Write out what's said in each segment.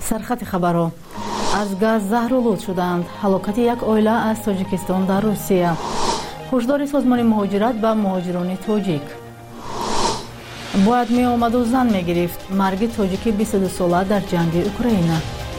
سرخط خبرها از گاز زهرآلود شدند. هلاکت یک عائله از تاجیکستان در روسیه. هشدار سازمان مهاجرت به مهاجران تاجیک. باید می آمد و زن می گرفت. مرگ تاجیک 22 ساله در جنگ اوکراین.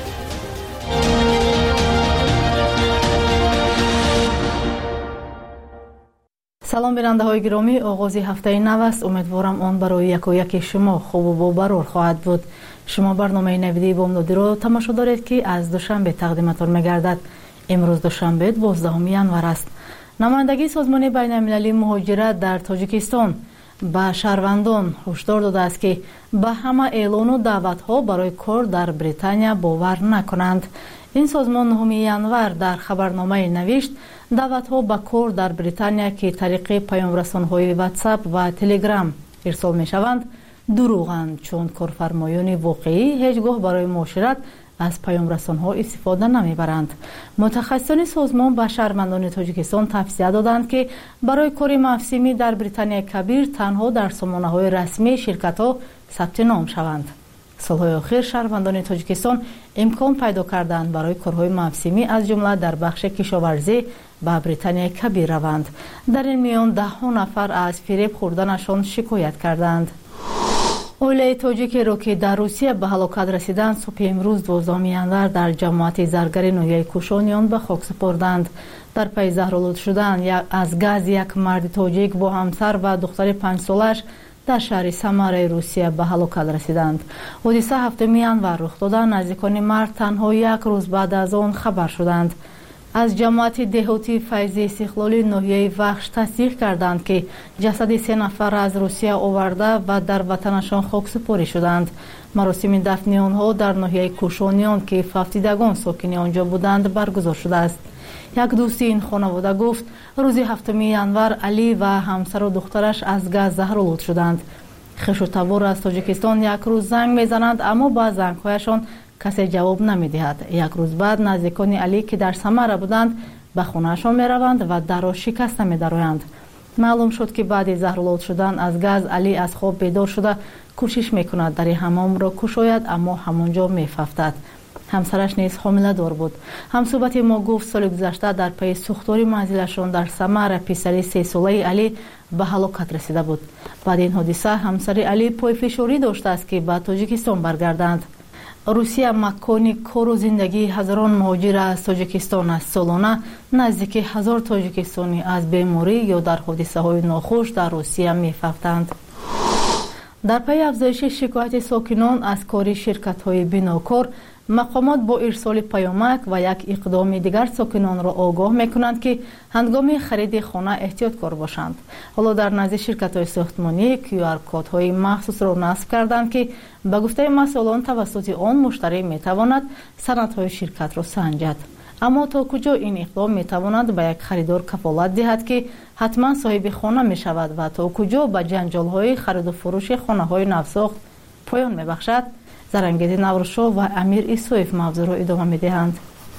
سلام بیننده های گرامی، آغاز هفته نو است. امیدوارم آن برای یک شما خوب و باورور خواهد بود. شما برنامه نویدی بامدادی را تماشا دارید که از دوشنبه تقدیمتان می‌گردد. امروز دوشنبه 12 ینور است. نمایندگی سازمان بین المللی مهاجرت در تاجیکستان به شهروندان هشدار داده است که به همه اعلان و دعوت‌ها برای کار در بریتانیا باور نکنند. این سازمان 9 ینور در خبرنامه نوشت دعوت‌ها به کار در بریتانیا که طریق پیام‌رسان‌های واتساپ و تلگرام ارسال می‌شوند دروغند، چون کارفرمایان واقعی هیچگاه برای معاشرت از پیام‌رسان‌ها استفاده نمی‌برند. متخصصان سازمان به شهروندان تاجیکستان توصیه دادند که برای کار موسمی در بریتانیا کبیر تنها در سامانه‌های رسمی شرکت‌ها ثبت نام شوند. سالهای اخیر شهروندان تاجیکستان امکان پیدا کردند برای کارهای موسمی از جمله در بخش کشاورزی به بریتانیا کبیر روند. در این میان 10 نفر از فریب خوردنشان شکایت کردند. عائله تاجیک را که در روسیه به هلاکت رسیدند صبح امروز 12 ینور در جماعت زرگر ناحیه کوشانیان به خاک سپردند. در پی زهرآلود شدن از گاز یک مرد تاجیک با همسر و دختر 5 سالش در شهر سمر روسیه به هلاکت رسیدند. حادثه 7 ینور رخ داده. نزدیکان مرد تنها یک روز بعد از آن خبر شدند. از جماعت دهاتی فیض استقلالی ناحیه وخش تصدیق کردند که جسد 3 نفر از روسیه آورده و در وطنشان خاکسپاری شدند. مراسم دفن آنها در ناحیه کوشانیان که فوتیدگان ساکن آنجا بودند برگزار شده است. یک دوست این خانواده گفت روز 7 ینور علی و همسر و دخترش از گاز زهرآلود شدند. خویش و تبار از تاجیکستان یک روز زنگ میزنند اما با زنگ‌هایشان کسی جواب نمیدهد. یک روز بعد نزدیکان علی که در سمر بودند به خانهشان میروند و در را شکسته می‌درآیند. معلوم شد که بعد زهرآلود شدن از گاز علی از خواب بیدار شده کوشش میکند در حمام را گشاید اما همانجا می‌افتد. همسرش نیز حامله دار بود. همصحبت ما گفت سال گذشته در پی سوختاری منزلشان در سمر پسر 3 ساله علی به هلاکت رسیده بود. بعد این حادثه همسر علی پای فشاری داشته است که به تاجیکستان برگردند. روسیه مکان کار و زندگی هزاران مهاجر از تاجیکستان است. سالانه نزدیک 1000 تاجیکستانی از بیماری یا در حادثه های ناخوش در روسیه می‌افتند. در پی افزایش شکایت ساکنان از کار شرکت های بیناکار، مقامات با ارسال پیامک و یک اقدام دیگر ساکنان را آگاه میکنند که هنگام خرید خانه احتیاطکار باشند. حالا در نزد شرکت های ساختمانی QR کد های مخصوص را نصب کردند که به گفته مسئولان توسط آن مشتری میتواند سندهای شرکت را سنجد. اما تا کجا این اقدام میتواند به یک خریدار کفالت دهد که حتما صاحب خانه می شود و تا کجا به جنجال های خرید و فروش خانه های نوساخت پایان میبخشد؟ زرنگیز نورشاه و امیر ایسویف موضوع را ادامه میدهند.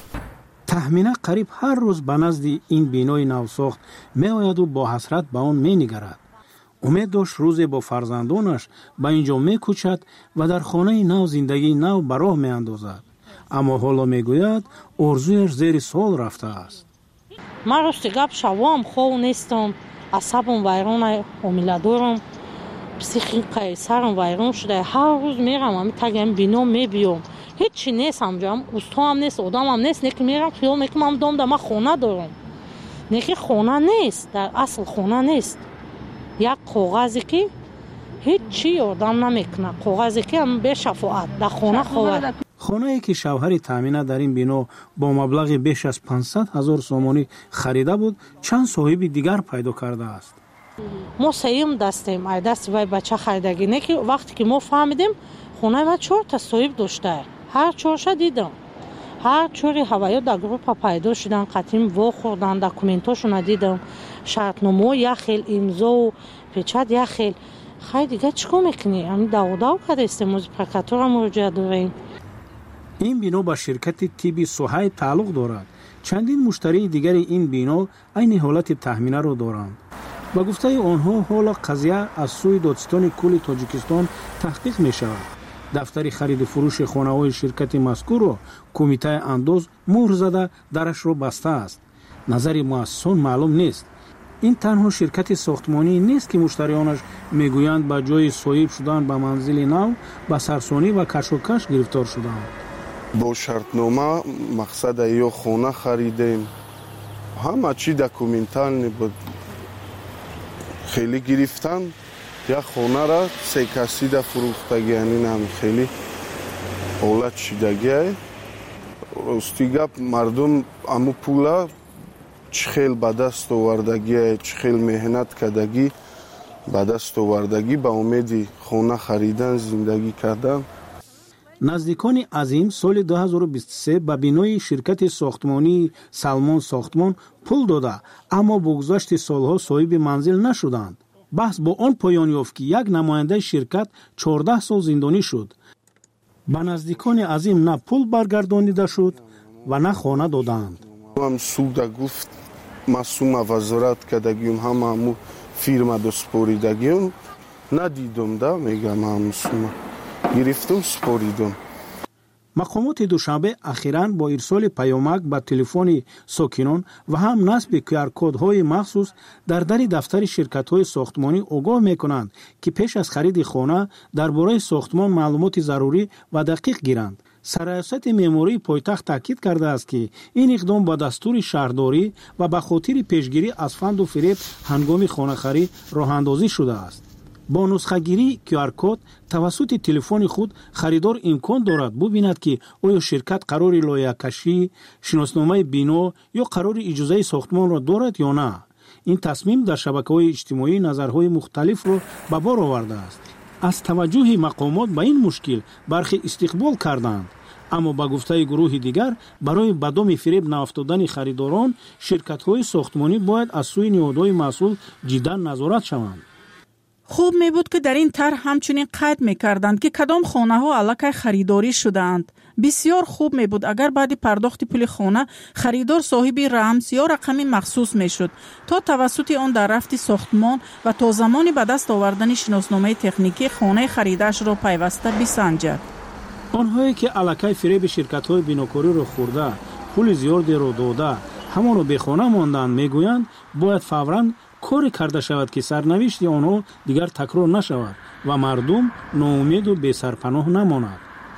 تخمینا قریب هر روز به نزد این بینای نوساخت می آید و با حسرت به آن می نگرد. امید داشت روزی با فرزندانش به اینجا می کوچد و در خانه نو زندگی نو به راه می اندازد. اما حالا می گوید آرزویش زیر سوال رفته است. من راستی گپ شوام خوب نیستم، عصبم ویران، حامله دارم، پسیخیقای سرم ویران شده. هر روز میرم همین تگم بینام میبیام، هیچی نیست همجا، اوستا هم نیست، آدم هم نیست. نکی میرم خیال میکنم هم دام من خانه دارم. نکی خانه نیست، در اصل خانه نیست. یک کاغذی که هیچی یادم نمیکنه، کاغذی که هم به شفاعت در خانه خواهد. خانه‌ای که شوهر تامینه در این بنا با مبلغ بیش از 500,000 سومانی خریده بود چند صاحب دیگر پیدا کرده است. ما سیم دستیم ای دست وای بچه خریدگی نه که وقتی که ما فهمیدیم خونه و 4 تا صاحب داشته. هر 4 دیدم، هر 4 هوایی در گروه پیدا شدن، قطیم وا خوردن، داکومنتاشون دیدم، شرطنامه یک خیل، امضا و پچت یک خیل. خیلی دیگه چیکار میکنی؟ همین داو کرده استموز پرکاتور مراجعه داریم. این بنا به شرکت تیبی سوهای تعلق دارد. چندین مشتری دیگر این بنا عین حالت تخمینه را دارند. با گفته آنها حالا قضیه از سوی دادستان کل تاجیکستان تحقیق می شود. дафтари хариду фурӯши хонаҳои ширкати мазкурро кумитаи андоз муҳр зада дарашро бастааст. назари муассисон маълум нест. ин танҳо ширкати сохтмонӣ нест ки муштариёнаш мегӯянд ба ҷои соҳиб шудан ба манзили нав ба сарсонӣ ва кашокаш гирифтор шуданд. бо шартнома мақсада ё хона харидем, ҳама чӣ документални буд. хеле гирифтан як хонара се касида фурӯхтаги анинам хеле ҳолат шидагиай. рости гап мардум аму пула чӣ хел ба даст овардагиай, чӣ хел меҳнат кардагӣ ба даст овардагӣ ба умеди хона харидан зиндагӣ кардан. наздикони азим соли 2023 ба бинои ширкати сохтмонии Салмон Сохтмон пул дода, аммо бо гузашти солҳо соҳиби манзил нашуданд. баҳс бо он поён ёфт ки як намояндаи ширкат 14 сол зиндонӣ шуд. ба наздикони азим на пул баргардонида шуд ва на хона доданд. ҳам суда гуфт ма сума вазорат кардагиюм, ҳама ҳаму фирма доспоридагиюм надидум да, мегам ҳаму сума гирифтум споридум. мақомоти душанбе ахиран бо ирсоли паёмак ба телефони сокинон ва ҳам насби QR-кодҳои махсус дар дари дафтари ширкатҳои сохтмонӣ огоҳ мекунанд ки пеш аз хариди хона дар бораи сохтмон маълумоти зарурӣ ва дақиқ гиранд. сарраёсати меъмории пойтахт таъкид кардааст ки ин иқдом ба дастури шаҳрдорӣ ва ба хотири пешгирӣ аз фанду фиреб ҳангоми хонахарӣ роҳандозӣ шудааст. бо нусхагирии QR-код тавассути телефони худ харидор имкон дорад бубинад ки оё ширкат қарори лоиҳакашӣ, шиносномаи бино ё қарори иҷозаи сохтмонро дорад ё на. ин тасмим дар шабакаҳои иҷтимоӣ назарҳои мухталифро ба бор овардааст. аз таваҷҷуҳи мақомот ба ин мушкил бархе истиқбол карданд, аммо ба гуфтаи гурӯҳи дигар барои ба доми фиреб наафтодани харидорон ширкатҳои сохтмонӣ бояд аз сӯи ниҳодҳои масъул ҷиддан назорат шаванд. хуб мебуд ки дар ин тарҳ ҳамчунин қайд мекарданд ки кадом хонаҳо аллакай харидорӣ шудаанд. бисёр хуб мебуд агар баъди пардохти пули хона харидор соҳиби рамз ё рақами махсус мешуд то тавассути он дар рафти сохтмон ва то замони ба даст овардани шиносномаи техникӣ хонаи харидаашро пайваста бисанҷад. онҳое ки аллакай фиреби ширкатҳои бинокориро хӯрда, пули зиёдеро дода, ҳамонро бехона монданд, мегӯянд бояд фавран коре карда шавад ки сарнавишти онҳо дигар такрор нашавад ва мардум ноумеду бесарпаноҳ намонад.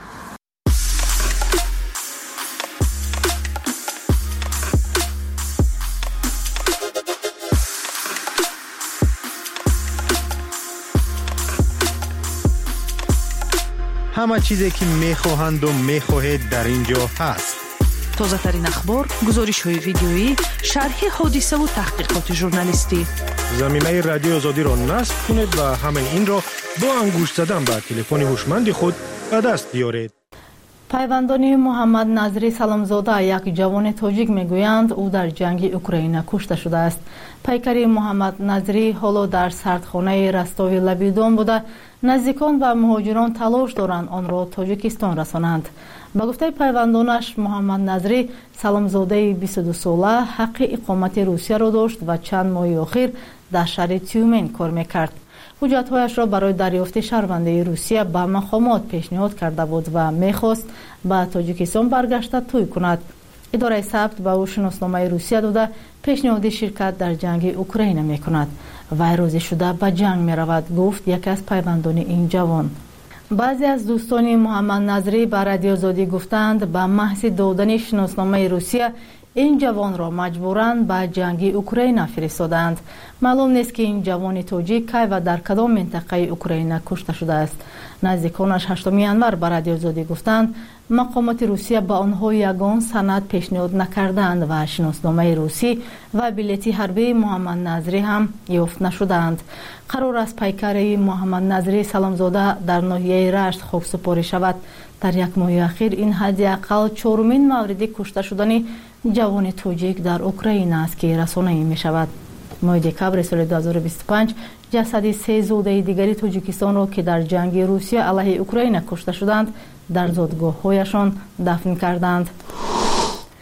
ҳама чизе ки мехоҳанду мехоҳед дар ин ҷо ҳаст. тозатарин ахбор, гузоришҳои видеоӣ, шарҳи ҳодисаву таҳқиқоти журналистӣ. заминаи радиои озодиро насб кунед ва ҳамаи инро бо ангушт задан ба телефони ҳушманди худ ба даст биёред. пайвандони муҳаммад Назри Саломзода, як ҷавони тоҷик мегӯянд ӯ дар ҷанги Украина кушта шудааст. пайкари муҳаммад Назри ҳоло дар сардхонаи Растови Лабидон буда наздикон ва муҳоҷирон талош доранд онро Тоҷикистон расонанд. ба гуфтаи пайвандонаш муҳаммад Назри Саломзодаи 22 сола ҳаққи иқомати Русияро дошт ва чанд моҳи охир дар шаҳри Тюмен кор мекард. ҳуҷҷатҳояшро барои дарёфти шаҳрвандии Русия ба мақомот пешниҳод карда буд ва мехост ба Тоҷикистон баргашта тӯй кунад. идораи сабт ба ӯ шиносномаи Русия дода пешниҳоди ширкат дар ҷанги Украина мекунад. вай розӣ шуда ба ҷанг меравад, гуфт яке аз пайвандони ин ҷавон. баъзе аз дӯстони муҳаммад Назри ба Радиои Озодӣ гуфтанд ба маҳзи додани шиносномаи Русия ин ҷавонро маҷбуран ба ҷанги Украина фиристоданд. маълум нест ки ин ҷавони тоҷик кай ва дар кадом минтақаи Украина кушта шудааст. наздиконаш 8 январ ба Радиои Озодӣ гуфтанд мақомоти Русия ба онҳо ягон санад пешниҳод накарданд ва шиносномаи русӣ ва билети ҳарбии Муҳаммад Назри ҳам ёфт нашуданд. қарор аст пайкари Муҳаммад Назри Саломзода дар ноҳияи Рашт хоксупорӣ шавад. дар як моҳи ахир ин ҳадди ақал 4-мин мавриди кушта шудани ҷавони тоҷик дар Украина аст ки расонаӣ мешавад. моҳи декабри соли 2025 ҷасади 3 зодаи дигари Тоҷикистонро ки дар ҷанги Русия алайҳи Украина кушта шуданд дар зодгоҳҳояшон дафн карданд.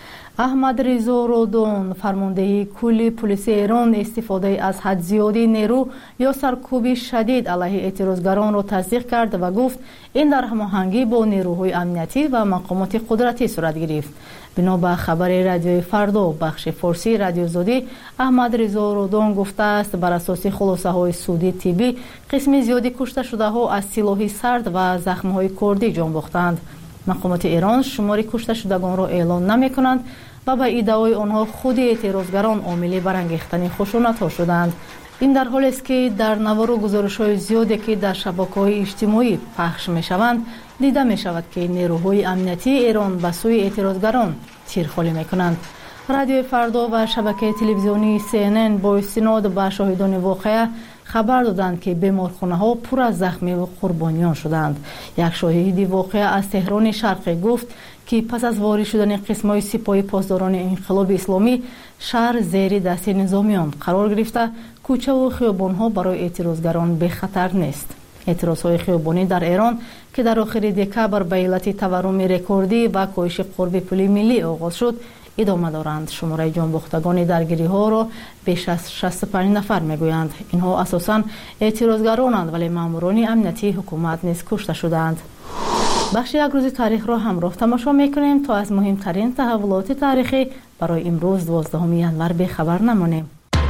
احمد رضا رودون فرمانده کل پلیس ایران استفاده از حد زیادی نیرو یا سرکوب شدید علیه اعتراضگران را تصدیق کرد و گفت این در هماهنگی با نیروهای امنیتی و مقامات قدرتی صورت گرفت. بنا به خبر رادیوی فردا بخش فارسی رادیو زودی، احمد رضا رودون گفته است بر اساس خلاصه های سودی طبی قسم زیادی کشته شده ها از سلاح سرد و زخم های کردی جان باختند. مقامات ایران شمار کشته شدگان را اعلان نمی کنند و به ادعای آنها خود اعتراضگران عامل برانگیختن خشونت ها شدند. این در حالی است که در نوارو گزارش‌های زیادی که در شبکه‌های اجتماعی پخش می‌شوند دیده می‌شود که نیروهای امنیتی ایران به سوی اعتراضگران تیرخواری می‌کنند. رادیو فردا و شبکه تلویزیونی CNN با استناد به شاهدان واقعه خبر دادند که بیمارخانه‌ها پر از زخمی و قربانیان شدند. یک شاهد واقعه از تهران شرقی گفت که پس از وارد شدن قسم‌های سپاه پاسداران انقلاب اسلامی شهر زیر دست نظامیان قرار گرفته، کوچه و خیابان‌ها برای اعتراضگران به خطر نیست. اعتراض‌های خیابانی در ایران که در آخر دکبر به علت تورم رکوردی و کاهش قرب پول ملی آغاز شد ادامه دارند. شماره جان باختگان درگیری‌ها را بیش از 65 نفر میگویند. اینها اساساً اعتراضگرانند ولی ماموران امنیتی حکومت نیز کشته شدند. بخش یک روز تاریخ را همراه تماشا میکنیم تا از مهمترین تحولات تاریخی برای امروز 12 ینور به خبر نمانیم.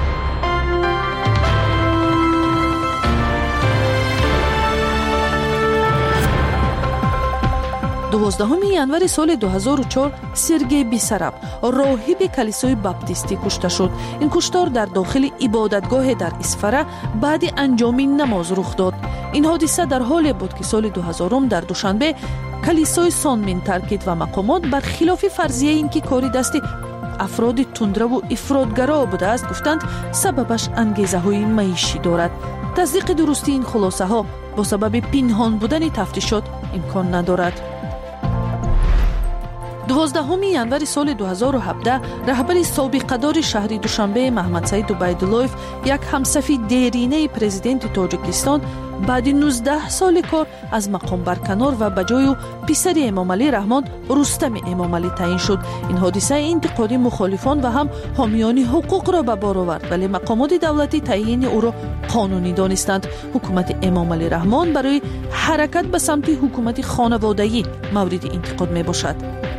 12 ینور سال 2004 سرگئی بیسراب راهب کلیسای باپتیستی کشته شد. این کشتار در داخل عبادتگاه در اسفره بعد انجام نماز رخ داد. این حادثه در حالی بود که سال 2000 در دوشنبه کلیسای سانمین ترکید و مقامات بر خلاف فرضیه اینکه کاری دست افراد تندرو و افراطگرا بوده است گفتند سببش انگیزه های معیشی دارد. تصدیق درستی این خلاصه ها با سبب پنهان بودن تفتیشات امکان ندارد. 12 ینور سال 2017 رهبر سابقه‌دار شهر دوشنبه محمد سعید عبیدالله‌اف یک همصفی دیرینه پرزیدنت تاجیکستان بعد 19 سال کار از مقام برکنار و به جای او پسر امام علی رحمان رستم امام علی تعیین شد. این حادثه انتقادی مخالفان و هم حامیان حقوق را به بار آورد ولی مقامات دولتی تعیین او را قانونی دانستند. حکومت امام علی رحمان برای حرکت به سمت حکومت خانوادگی مورد انتقاد می باشد.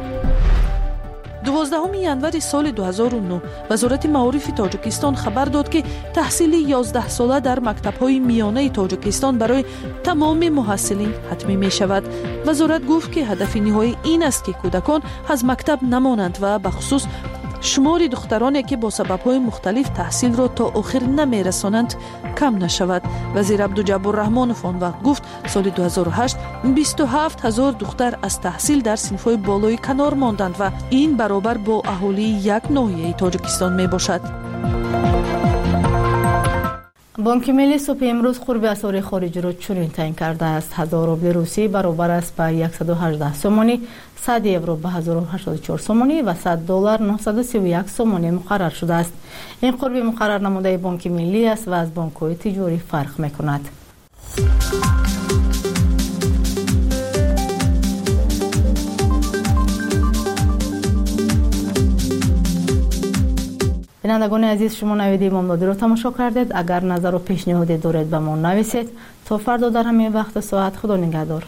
12 ینور سال 2009 وزارت معارف تاجیکستان خبر داد که تحصیل 11 ساله در مکتب‌های میانه تاجیکستان برای تمام محصلین حتمی می شود. وزارت گفت که هدف نهایی این است که کودکان از مکتب نمانند و به خصوص شمار دخترانی که با سبب‌های مختلف تحصیل را تا آخر نمی‌رسانند کم نشود. وزیر عبدالجباررحمن آن وقت گفت سال 2008 27,000 دختر از تحصیل در صنف‌های بالای کنار ماندند و این برابر با اهالی یک ناحیه تاجیکستان میباشد. بانک ملی صبح امروز قرب اسعار خارجی را چنین تعیین کرده است: 1000 روبل روسی برابر است به 118 سومانی، 100 یورو به 1084 سومانی و 100 دلار 931 سومانی مقرر شده است. این قرب مقرر نموده بانک ملی است و از بانک‌های تجاری فرق می‌کند. بینندگان عزیز، شما نوید امامدادی را تماشا کردید. اگر نظر و پیشنهادی دارید به ما نویسید. تا فردا در همین وقت ساعت. خدا نگهدار.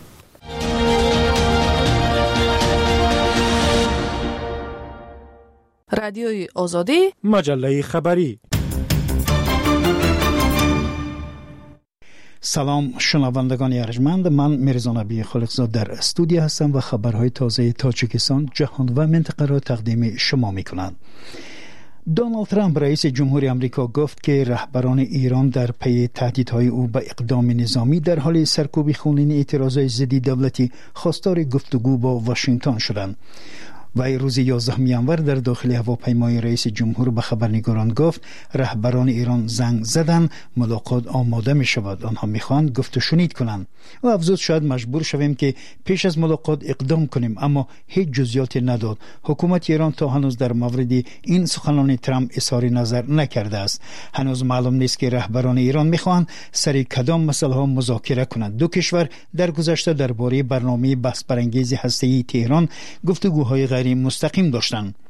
رادیوی آزادی، مجله خبری. سلام شنوندگان ارجمند، من میرزا نبی خالقزاد در استودیو هستم و خبرهای تازه تاجیکستان، جهان و منطقه را تقدیم شما میکنم. دونالد ترامپ رئیس جمهوری آمریکا گفت که رهبران ایران در پی تهدیدهای او به اقدام نظامی در حال سرکوب خونین اعتراضات ضد دولتی خواستار گفتگو با واشنگتن شدند. و روز 11 ینور در داخل هواپیمای رئیس جمهور به خبرنگاران گفت رهبران ایران زنگ زدن، ملاقات آماده می شود، آنها می خواهند گفت و شنید کنند. و افزود شاید مجبور شویم که پیش از ملاقات اقدام کنیم، اما هیچ جزئیاتی نداد. حکومت ایران تا هنوز در مورد این سخنان ترامپ اظهار نظر نکرده است. هنوز معلوم نیست که رهبران ایران می خواهند سر کدام مسئله ها مذاکره کنند. دو کشور در گذشته درباره برنامه بحث برانگیز هسته‌ای تهران گفتگوهای غیر مستقیم داشتند.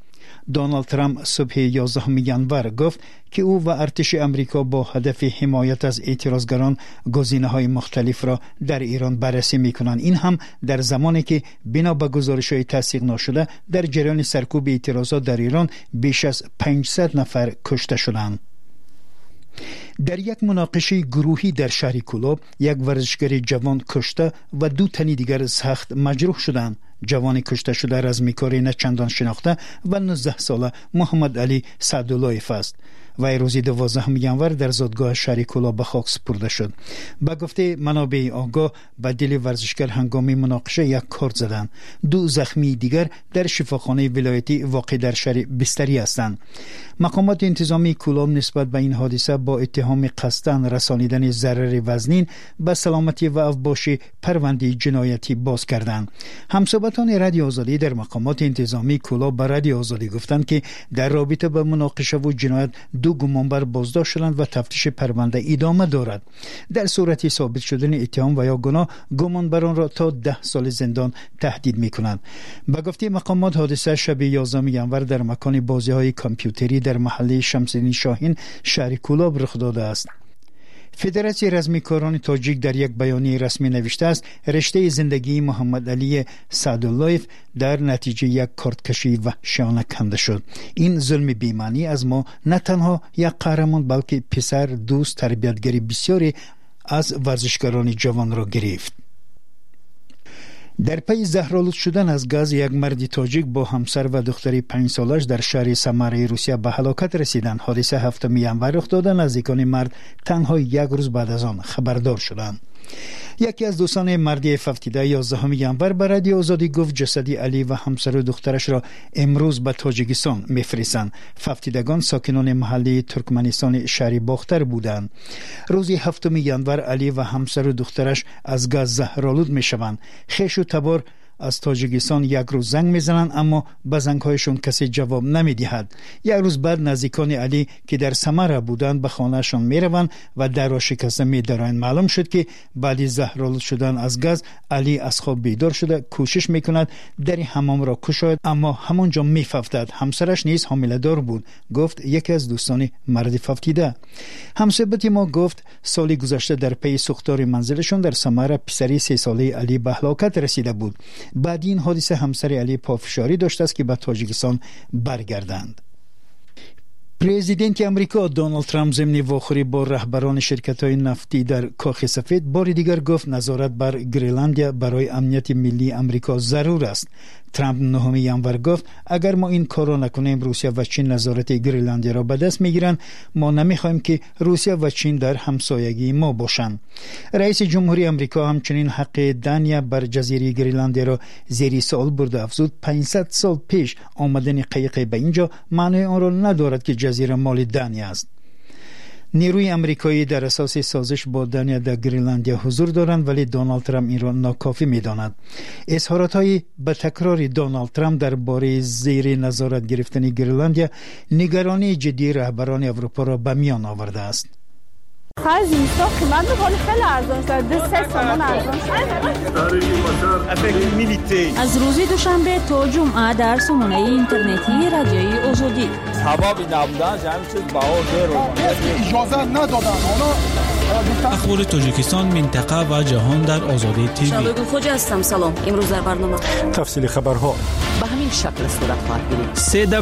دونالد ترامپ صبح 11 ینور گفت که او و ارتش امریکا با هدف حمایت از اعتراضگران گزینه‌های مختلف را در ایران بررسی می‌کنند. این هم در زمانی که بنا به گزارش‌های تصدیق نشده در جریان سرکوب اعتراضات در ایران بیش از 500 نفر کشته شدند. در یک مناقشه گروهی در شهر کولوب یک ورزشگر جوان کشته و 2 تن دیگر سخت مجروح شدند. جوان کشته شده رزمیکاری نه چندان شناخته و 19 ساله محمد علی سعداللهیف است. وی روز 12 ینور در زادگاه شهر کولوب به خاک سپرده شد. به گفته منابع آگاه به دل ورزشگر هنگام مناقشه یک کارت زدند. 2 زخمی دیگر در شفاخانه ولایتی واقع در شهر بستری هستند. مقامات انتظامی کولوب نسبت به این حادثه با اتهام قصداً رسانیدن ضرر وزنین به سلامتی و اوباش پرونده جنایتی باز کردند. همصحبتان رادیو آزادی در مقامات انتظامی کولوب به رادیو آزادی گفتند که در رابطه با مناقشه و جنایت 2 گمانبر بازداشت شدند و تفتیش پرونده ادامه دارد. در صورت ثابت شدن اتهام و یا گناه گمانبران را تا 10 سال زندان تهدید می‌کنند. به گفته مقامات حادثه شب 11 ینور در مکان بازی‌های کامپیوتری در محله شمس‌الدین شاهین شهر کولوب رخ داده است. فدراسیون رزمیکاران تاجیک در یک بیانیه رسمی نوشته است رشته زندگی محمد علی سعداللهیف در نتیجه یک کارتکشی وحشیانه کنده شد. این ظلم بی‌معنی از ما نه تنها یک قهرمان بلکه پسر، دوست، تربیتگری بسیاری از ورزشکاران جوان را گرفت. در پی زهرآلود شدن از گاز یک مرد تاجیک با همسر و دختری 5 سالش در شهر سمره روسیه به هلاکت رسیدند. حادثه 7 ینور رخ داده. نزدیکان مرد تنها 1 روز بعد از آن خبردار شدند. یکی از دوستان مرد 17 11 ینور به رادیو آزادی گفت جسدی علی و همسر و دخترش را امروز به تاجیکستان میفرستند. 17 ساکنان محله ترکمنستان شهر باختر بودند. روز 7 ینور علی و همسر و دخترش از گاز زهرآلود میشوند. خویش و تبار از تاجیکستان 1 روز زنگ میزنند اما به زنگهایشون کسی جواب نمیدهد. 1 روز بعد نزدیکان علی که در سمره بودند به خانهشان میروند و در را شکسته میدارند. معلوم شد که بعد زهرآلود شدن از گاز علی از خواب بیدار شده کوشش میکند در حمام را گشاید اما همونجا میففتد. همسرش نیز حامله دار بود، گفت یکی از دوستان مرد 17. همصحبت ما گفت سال گذشته در پی سوختار منزلشون در سمره پسری 3 ساله علی به هلاکت رسیده بود. بعد این حادثه همسر علی پافشاری داشته است که به تاجیکستان برگردند. پرزیدنت امریکا دونالد ترامپ ضمن واخوری با رهبران شرکت‌های نفتی در کاخ سفید بار دیگر گفت نظارت بر گرینلندیا برای امنیت ملی امریکا ضرور است. ترامپ 9 ینور گفت اگر ما این کار را نکنیم روسیه و چین نظارت گرینلندیا را به دست میگیرند. ما نمیخوایم که روسیه و چین در همسایگی ما باشند. رئیس جمهوری امریکا همچنین حق دنیا بر جزیره گرینلندیا را زیر سوال برده. افزود 500 سال پیش آمدن قایق به اینجا معنی آن را ندارد که جزیره مال دنیا است. نیروی امریکایی در اساس سازش با دنیا در گرینلندیا حضور دارند ولی دونالد ترامپ این را ناکافی می‌داند. اظهارات‌های به تکرار دونالد ترامپ درباره زیر نظارت گرفتن گرینلندیا نگرانی جدی رهبران اروپا را به میان آورده است. خرج اینستا قیمت می‌کنه خیلی ارزان شده 3 تومان ارزان شده. از روز دوشنبه تا جمعه در سامانه اینترنتی رادیوی آزادی حبابی نبودن همین چیز باور رو اجازه ندادن. اخبار تاجیکستان، منطقه و جهان در آزادی تیوی. شبگو خوج هستم. سلام. امروز در برنامه تفصیل خبرها به همین شکل صورت خواهد گرفت.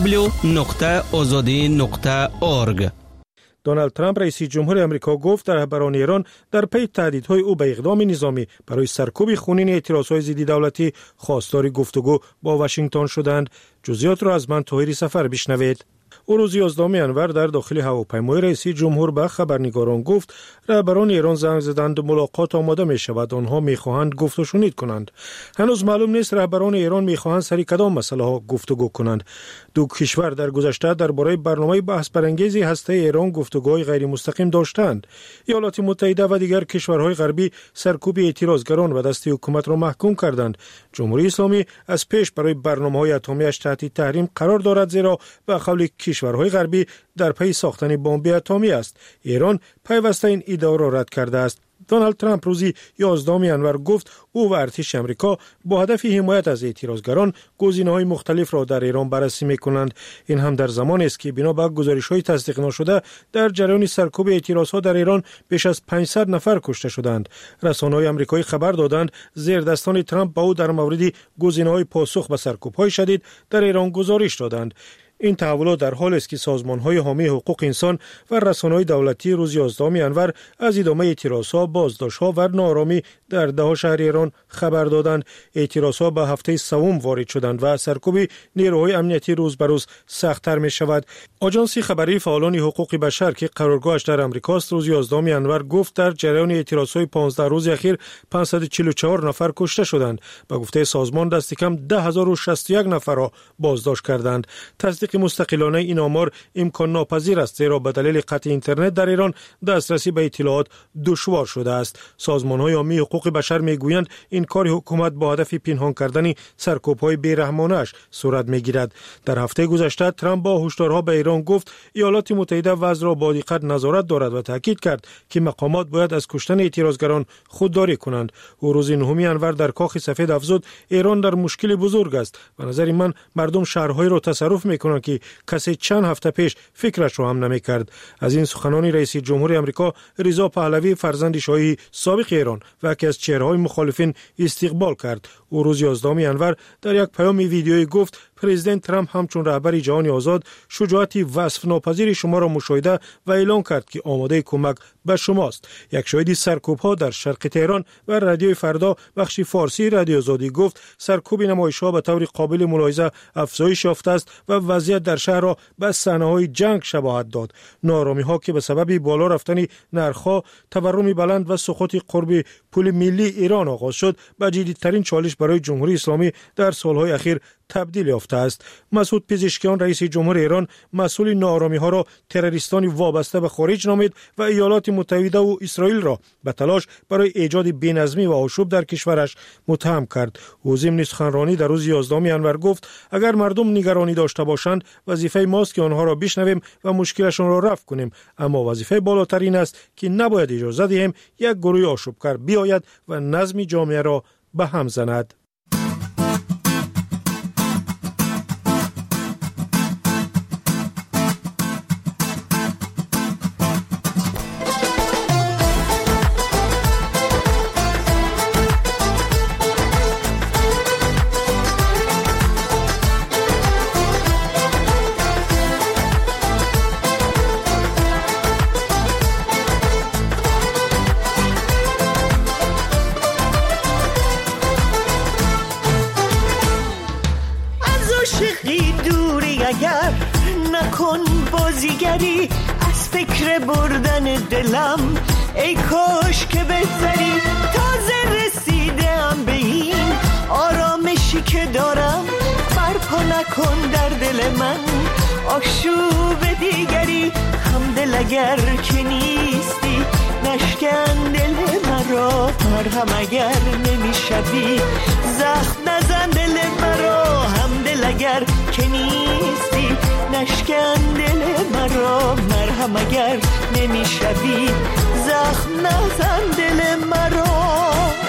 www.azadi.org. دونالد ترامپ رئیس جمهور آمریکا گفت رهبران ایران در پی تهدیدهای او به اقدام نظامی برای سرکوب خونین اعتراضهای ضد دولتی خواستار گفتگو با واشنگتن شدند. جزئیات را از من طاهری سفر بشنوید. او روز 11 ینور در داخل هواپیمای رئیس جمهور به خبرنگاران گفت رهبران ایران زنگ زدند و ملاقات آماده می شود. آنها می خواهند گفت و شنید کنند. هنوز معلوم نیست رهبران ایران می خواهند سر کدام مسئله ها گفتگو کنند. 2 کشور در گذشته درباره برنامه بحث برانگیز هسته ایران گفتگوهای غیر مستقیم داشتند. ایالات متحده و دیگر کشورهای غربی سرکوب اعتراضگران و دست حکومت را محکوم کردند. جمهوری اسلامی از پیش برای برنامه‌های اتمی‌اش تحت تحریم قرار دارد زیرا به قول کشورهای غربی در پی ساختن بمب اتمی است. ایران پیوسته این ادعا را رد کرده است. دونالد ترامپ روزی 11 ژانویه گفت او و ارتش آمریکا با هدف حمایت از اعتراضگران گزینه‌های مختلف را در ایران بررسی می‌کنند. این هم در زمانی است که بنا به گزارش‌های تصدیق نشده در جریان سرکوب اعتراضها در ایران بیش از 500 نفر کشته شدند. رسانه‌های آمریکایی خبر دادند زیردستان ترامپ با او در مورد گزینه‌های پاسخ به سرکوب‌های شدید در ایران گزارش دادند. این تحولات در حالی است که سازمان‌های حامی حقوق انسان و رسانه‌های دولتی روز 11 ژانویه از ادامه اعتراضها، بازداشت‌ها و ناآرامی در 10 شهر ایران خبر دادند. اعتراضها به هفته سوم وارد شدند و سرکوب نیروهای امنیتی روز به روز سخت‌تر می‌شود. آژانس خبری فعالان حقوق بشر که قرارگاهش در آمریکاست روز 11 ژانویه گفت در جریان اعتراضهای 15 روز اخیر 544 نفر کشته شدند. به گفته سازمان دست کم 10061 نفر را بازداشت کردند. تصدیق مستقلانه این آمار امکان ناپذیر است، زیرا به دلیل قطع اینترنت در ایران دسترسی به اطلاعات دشوار شده است. سازمان‌های حامی حقوق بشر میگویند این کار حکومت با هدف پنهان کردن سرکوب‌های بی‌رحمانه‌اش صورت میگیرد. در هفته گذشته ترامپ با هشدارها به ایران گفت ایالات متحده وضع را با دقت نظارت دارد و تاکید کرد که مقامات باید از کشتن اعتراضگران خودداری کنند. او روز 9 ژانویه در کاخ سفید افزود ایران در مشکل بزرگ است. به نظر من مردم شهرهای را تصرف میکنند که کسی چند هفته پیش فکرش رو هم نمیکرد. از این سخنان رئیس جمهور آمریکا رضا پهلوی فرزند شاهی سابق ایران و که از چهره‌های مخالفین استقبال کرد. او روز 11 ژانویه در یک پیام ویدیویی گفت پرزیدنت ترامپ همچون رهبر جهان آزاد شجاعت وصف ناپذیر شما را مشاهده و اعلام کرد که آماده کمک به شماست. یک شاهد سرکوب‌ها در شرق تهران و رادیوی فردا بخش فارسی رادیو آزادی گفت سرکوب نمایش‌ها به طور قابل ملاحظه افزایش یافته است و وضعیت در شهر را به صحنه‌های جنگ شباهت داد. ناآرامی‌ها که به سبب بالا رفتن نرخ‌ها، تورم بلند و سقوط قرب پول ملی ایران آغاز شد، به جدیدترین چالش برای جمهوری اسلامی در سال‌های اخیر تبدیل یافته است. مسعود پزشکیان رئیس جمهور ایران مسئول ناآرامی‌ها را تروریستانی وابسته به خارج نامید و ایالات متحده و اسرائیل را به تلاش برای ایجاد بی‌نظمی و آشوب در کشورش متهم کرد. او ضمن سخنرانی در روز 11 ژانویه گفت اگر مردم نگرانی داشته باشند وظیفه ماست که آنها را بشنویم و مشکلشان را رفع کنیم، اما وظیفه بالاتر این است که نباید اجازه دهیم یک گروه آشوبگر بیاید و نظم جامعه را به هم زند. از فکر بردن دلم ای کاش که بهتری تازه رسیدم به این آرامشی که دارم برپا نکن در دل من آشوب دیگری همدل اگر که نیستی نشکن دل مرا مرهم اگر نمیشوی زخم نزن دل مرا همدل اگر که نیستی نشکن دل مرا مرهم اگر نمیشوی زخم نزن دل مرا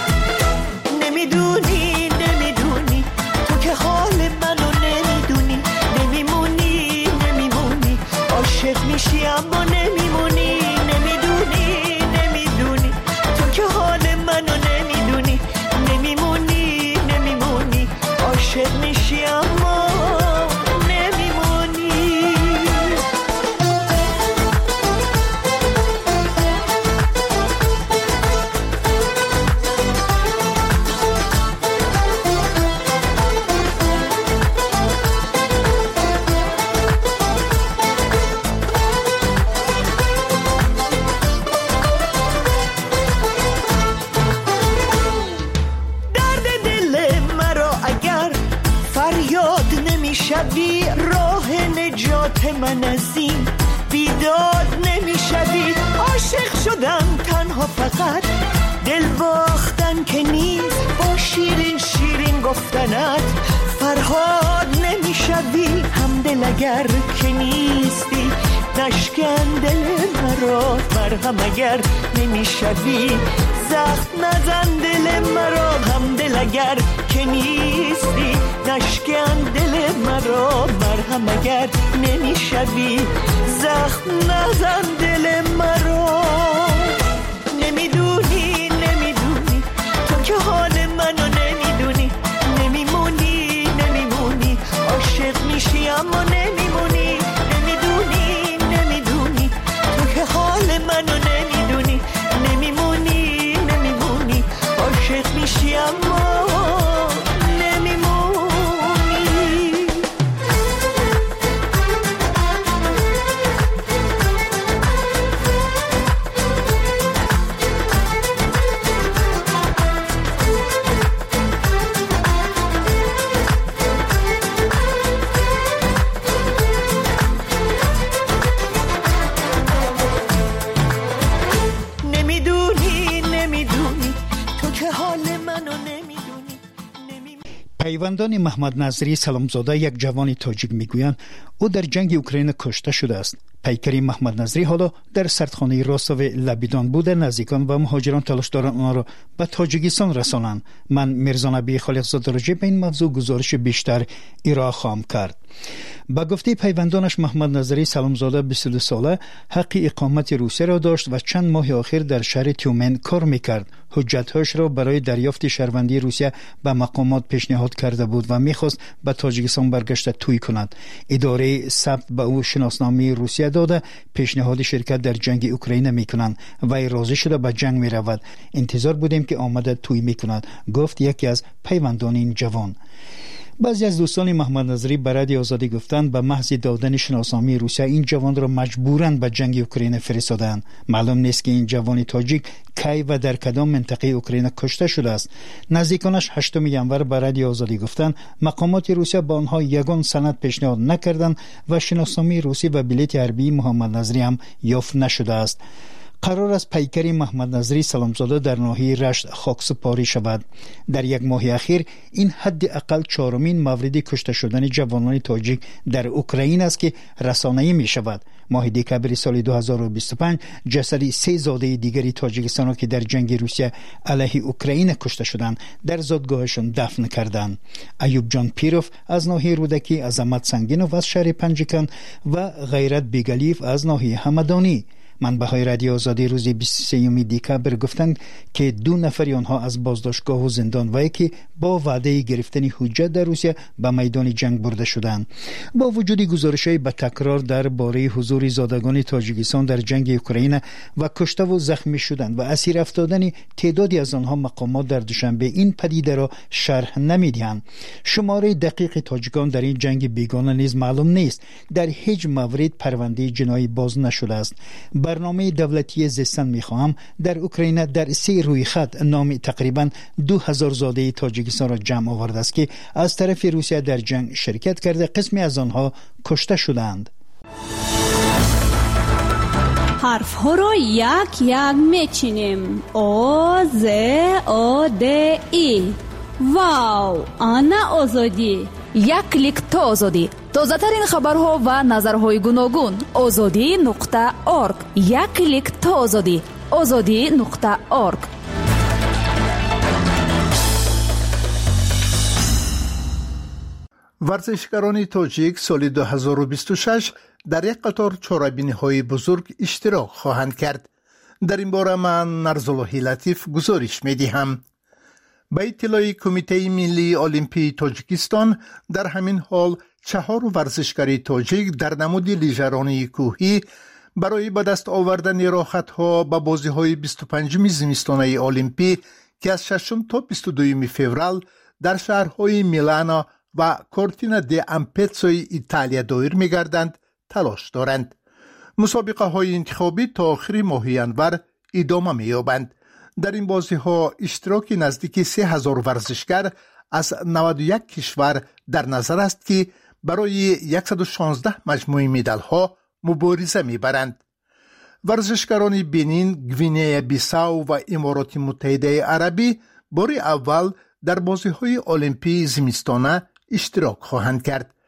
نمیدونی تو که حال منو نمیدونی نمیمونی عاشق میشی اما نمیمونی نمیدونی تو که حال منو نمیدونی نمیمونی عاشق میشی اما شبی راه نجات من از این بیداد نمیشوی عاشق شدم تنها فقط دل باختن که نیست با شیرین گفتنت فرهاد نمیشوی همدل اگر که نیستی نشکن دل مرا، مرهم اگر نمیشوی زخم نزن دل مرا، هم دل اگر که نیستی نشکن دل مرا، مرهم اگر نمیشوی زخم نزن دل مرا. نمیدونی تو که حال منو نمیدونی، نمیمونی عاشق میشی اما نمیمونی، نمیدونی تو که حال منو نمیدونی، نمیمونی عاشق میشی اما پیوندان محمد نظری سلامزاده یک جوان تاجیک میگویند او در جنگ اوکراین کشته شده است. پیکری محمد نظری حالا در سردخانه راستاو لبیدان بوده نزدیکان و مهاجران تلاش دارند آن را به تاجیکستان رسانند. من میرزا نبی خالقزاده راجع به این موضوع گزارش بیشتر ارائه خواهم کرد. با گفته پیوندانش محمد نظری سلامزاده 22 ساله حق اقامت روسیه را داشت و چند ماه آخر در شهر تیومن کار میکرد. حجت‌هاش را برای دریافت شهروندی روسیه به مقامات پیشنهاد کرده بود و میخواست به تاجیکستان برگشت توی کند. اداره ثبت به او شناسنامه روسیه داده پیشنهاد شرکت در جنگ اوکراین میکنند و راضی شده به جنگ میرود. انتظار بودیم که آمده توی میکند، گفت یکی از پیوندان این جوان. بعضی از دوستان محمد نظری به رادیو آزادی گفتند به محض دادن شناسنامه روسیه این جوان را مجبوراً به جنگ اوکراین فرستادند. معلوم نیست که این جوان تاجیک کی و در کدام منطقه اوکراین کشته شده است. نزدیکانش 8 ینور به رادیو آزادی گفتند مقامات روسیه به آنها یگان سند پیشنهاد نکردند و شناسنامه روسی و بلیط حربی محمد نظری هم یافت نشده است. قرار است پیکری محمد نظری سلامزاده در ناحیه رشت خاکسپاری شود. در یک ماه اخیر این حد اقل 4مین مورد کشته شدن جوانان تاجیک در اوکراین است که رسانه‌ای می شود. ماه دکامبر سال 2025 جسد 3 زاده دیگری تاجیکستان که در جنگ روسیه علیه اوکراین کشته شدند در زادگاهشان دفن کردند. ایوب جان پیروف از ناحیه رودکی، عظمت سنگینوف از شهر پنجکان و غیرت بیگلیف از ناحیه همدانی. منبع‌های رادیو آزادی روز 23 دکامبر گفتند که 2 نفر آنها از بازداشتگاه و زندان و یکی با وعده گرفتن حجت در روسیه به میدان جنگ برده شدند. با وجود گزارش‌های به تکرار درباره حضور زادگان تاجیکستان در جنگ اوکراین و کشته و زخمی شدن و اسیر افتادن تعدادی از آنها، مقامات در دوشنبه این پدیده را شرح نمی‌دهند. شماره دقیق تاجیکان در این جنگ بیگانه نیز معلوم نیست. در هیچ مورد پرونده جنایی باز نشده است. برنامه دولتی زیستن میخواهم در اوکراین در 3 روی خط نام تقریبا 2000 زاده تاجیکستان را جمع آورده است که از طرف روسیه در جنگ شرکت کرده. قسمی از آنها کشته شدند. حرف ها را یک یک میچینیم. او ز او د ای. واو، آنا آزادی. یک کلیک تا آزادی. تازه ترین خبرها و نظرهای گوناگون. azadi.org. یک کلیک تا آزادی. azadi.org. ورزشکاران تاجیک سال 2026 در یک قطار چاره‌بینی‌های بزرگ اشتراک خواهند کرد. در این باره من نرزاللهی لطیف گزارش می‌دهم. به اطلاع کمیته ملی المپی تاجیکستان در همین حال 4 ورزشکار تاجیک در نمود لیژرانی کوهی برای به دست آوردن راحت‌ها به بازی‌های 25 زمستانه المپی که از 6 تا 22 فوریه در شهرهای میلانو و کورتینا دی امپتسوی ایتالیا دایر می‌گردند تلاش دارند. مسابقه های انتخابی تا آخر ماه ژانویه ادامه می‌یابند. در این بازی‌ها اشتراک نزدیک 3000 ورزشکار از 91 کشور در نظر است که برای 116 مجموعه مدال‌ها مبارزه می‌برند. ورزشکاران بنین، گوینه بیساو و امارات متحده عربی بار اول در بازی‌های المپی زمستانه اشتراک خواهند کرد.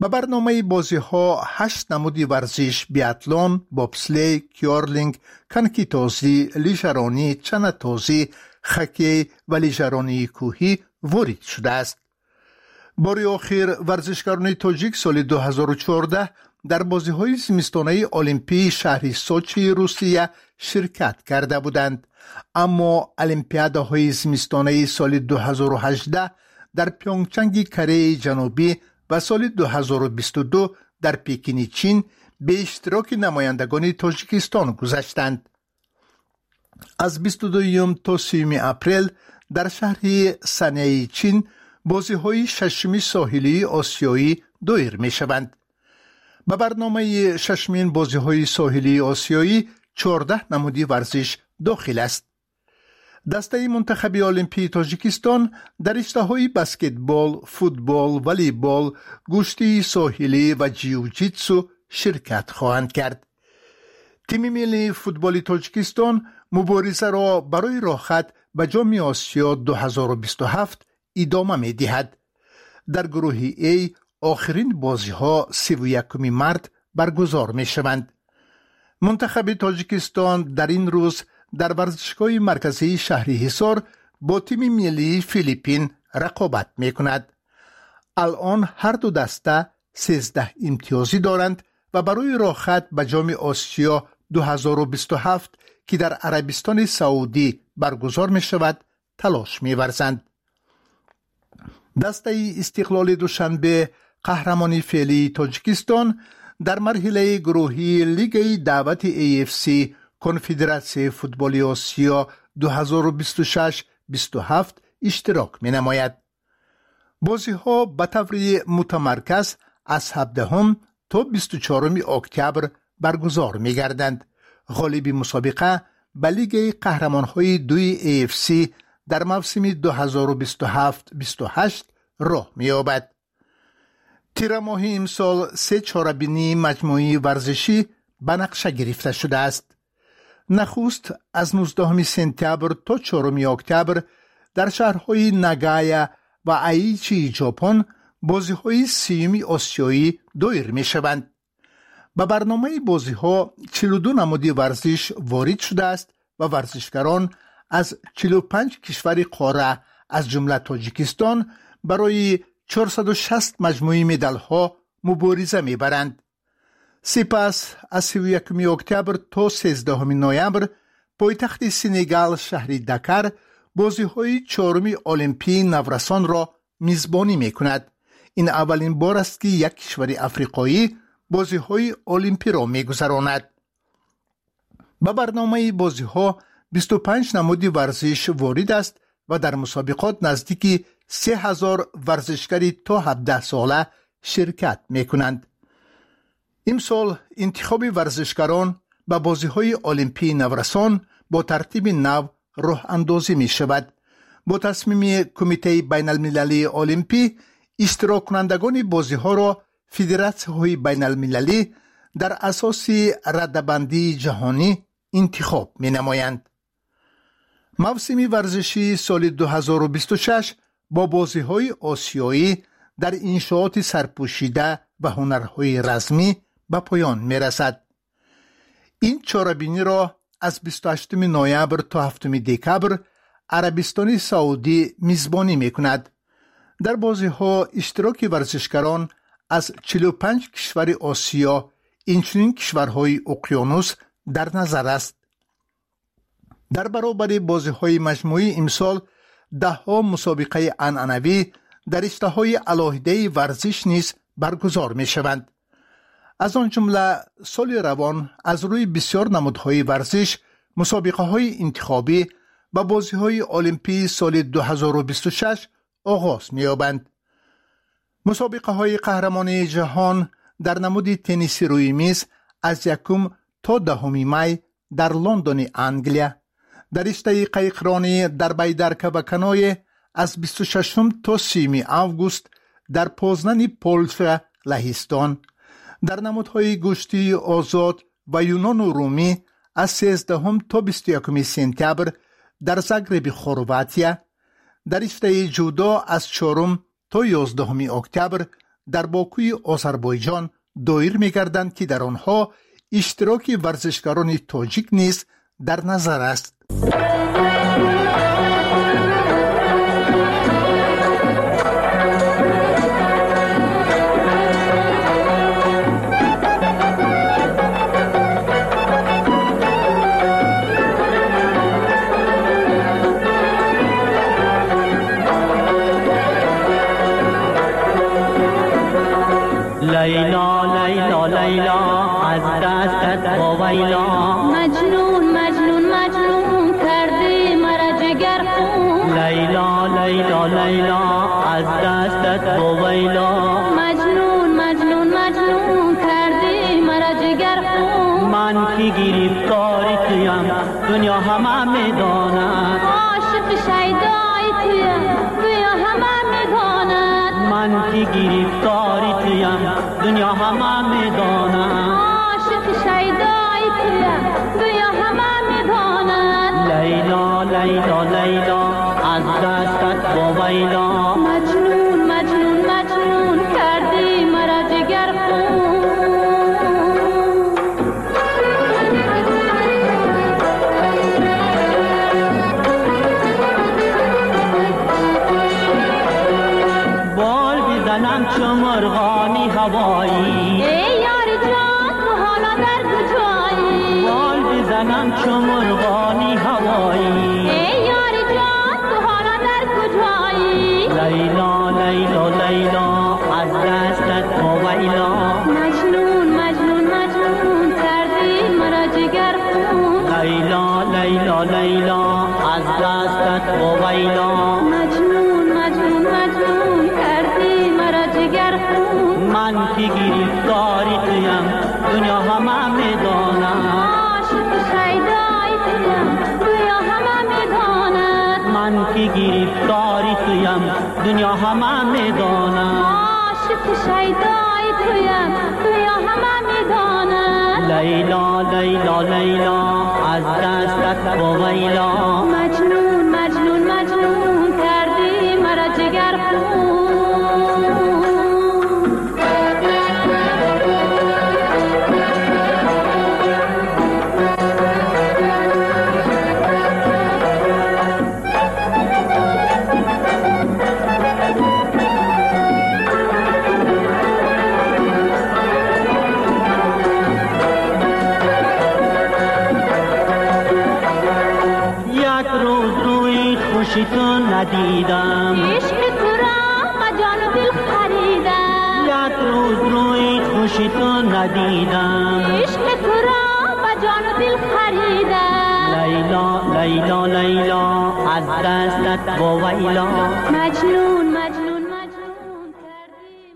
به برنامه بازی ها 8 نمودی ورزش بیاتلون، بابسلی، کیارلینگ، کنکی تازی، لیژرانی، چنه تازی، خکی و لیژرانی کوهی وارد شده است. بار آخر ورزشکاران تاجیک سال 2014 در بازی های زمستانه المپی شهر سوچی روسیه شرکت کرده بودند، اما المپیادهای زمستانه سال 2018 در پیونگچنگ کره جنوبی و سال 2022 در پکین چین به اشتراک نمایندگان تاجیکستان گذشتند. از 22 تا 30 اپریل در شهر سنای چین بازی های ششمی ساحلی آسیایی دایر می شوند. به برنامه ششمین بازی های ساحلی آسیایی 14 نمودی ورزش داخل است. دسته منتخب المپی تاجیکستان در رشته‌های بسکتبال، فوتبال، والیبال، گشتی ساحلی و جیوجیتسو شرکت خواهند کرد. تیم ملی فوتبال تاجیکستان مبارزه را برای راه به جام آسیا 2027 ادامه می دهد. در گروه A آخرین بازی ها 31 مارس برگزار می شوند. منتخب تاجیکستان در این روز در ورزشگاه مرکزی شهر حصار با تیم ملی فیلیپین رقابت می کند. الان هر دو دسته 13 امتیازی دارند و برای راه به جام آسیا 2027 که در عربستان سعودی برگزار می شود تلاش می ورزند. دسته استقلال دوشنبه قهرمانی فعلی تاجیکستان در مرحله گروهی لیگ دعوت AFC کنفدراسیون فوتبال آسیا 2026-27 اشتراک می نماید. بازی ها به طور متمرکز از 17 تا 24 اکتبر برگزار می گردند. غالب مسابقه به لیگ قهرمان های دوی AFC در موسم 2027-28 راه می یابد. تیر ماه امسال 3 چاره‌بینی مجموعی ورزشی به نقشه گرفته شده است. نخست از 19 سپتامبر تا 4 اکتبر در شهرهای ناگایا و ایچی ژاپن بازی‌های 30 آسیایی دایر می‌شوند. به برنامه بازی‌ها 42 نمودی ورزش وارد شده است و ورزشکاران از 45 کشور قاره از جمله تاجیکستان برای 460 مجموعی مدال‌ها مبارزه می‌برند. سپس از 31 اکتبر تا 13 نوامبر پایتخت سنگال شهر دکر بازی‌های 4 المپی نورسان را میزبانی می‌کند. این اولین بار است که یک کشور افریقایی بازی‌های المپی را می‌گذراند. به برنامه بازی‌ها 25 نمود ورزش وارد است و در مسابقات نزدیک 3000 ورزشکاری تا 17 ساله شرکت می‌کنند. امسال انتخاب ورزشکاران به بازی‌های المپی نورسان با ترتیب نو راه اندازی می شود. با تصمیم کمیته بین المللی المپی اشتراک کنندگان بازی‌ها را فدراسیون‌های بین المللی در اساس رده‌بندی جهانی انتخاب می نمایند. موسم ورزشی سال 2026 با بازی‌های آسیایی در انشاءات سرپوشیده و هنرهای رسمی به پایان می رسد. این چاره‌بینی را از 28 نوامبر تا 7 دکبر عربستان سعودی میزبانی می کند. در بازی‌ها اشتراک ورزشکاران از 45 کشور آسیا اینچنین کشورهای اقیانوس در نظر است. در برابر بازی‌های مجموعی امسال 10 مسابقه عنعنوی در رشته‌های علاهده ورزش نیز برگزار می‌شوند. از آن جمله سال روان از روی بسیار نمودهای ورزش مسابقه‌های انتخابی و بازی‌های المپی سال 2026 آغاز می‌یابند. مسابقه‌های قهرمانی جهان در نمود تنیس روی میز از 1 تا 10 می در لندن انگلیا، در رشته قایقرانی در بیدرکه و کنایه از 26 تا 30 آگوست در پوزنان پولشا لهستان، در نمودهای گشتی آزاد و یونان و رومی از 13 تا 21 سپتامبر در زاگرب خرواتیا، در رشته جودو از 4 تا 11 اکتبر در باکوی آذربایجان دایر می‌گردند که در آنها اشتراک ورزشکاران تاجیک نیز در نظر است. لیلا لیلا لیلا از دستت باویلا مجنون مجنون مجنون کردی مرا جگر خون لیلا لیلا لیلا از دستت باویلا مجنون مجنون مجنون کردی مرا جگر خون من کی گرفتار تویم دنیا همه میداند عاشق شیدای تویم دنیا همه میداند من کی گرفتار تویم دنیا همه میداند عاشق شیدای تویم دنیا همه میداند لیلا لیلا لیلا از دستت باویلا مجنون مجنون مجنون کردی مرا جگر خون بال بزنم چو مرغانی هوایی ای یار جان تو حالا در کجایی بال بزنم چو مرغانی هوایی ای یار جان تو حالا در کجایی لیلا لیلا لیلا از دستت باویلا مجنون مجنون مجنون کردی مرا جگر خون لیلا لیلا لیلا از دستت باویلا مجنون مجنون مجنون کردی مرا جگر خون من کی گرفتاری تویم دنیا همه میداند عاشق شیدای تویم دنیا همه میداند من کی گرفتاری تویم دنیا همه میداند عاشق شیدای تویم دنیا همه میداند لیلا لیلا لیلا از دستت باویلا مجنون مجنون مجنون کردی مرا جگر خون خوشی تو ندیدم عشق تو را با جان و دل خریدم یک روز روی خوشی تو ندیدم عشق تو را با جان و دل خریدم لیلا لیلا لیلا از دستت باویلا مجنون مجنون مجنون کردی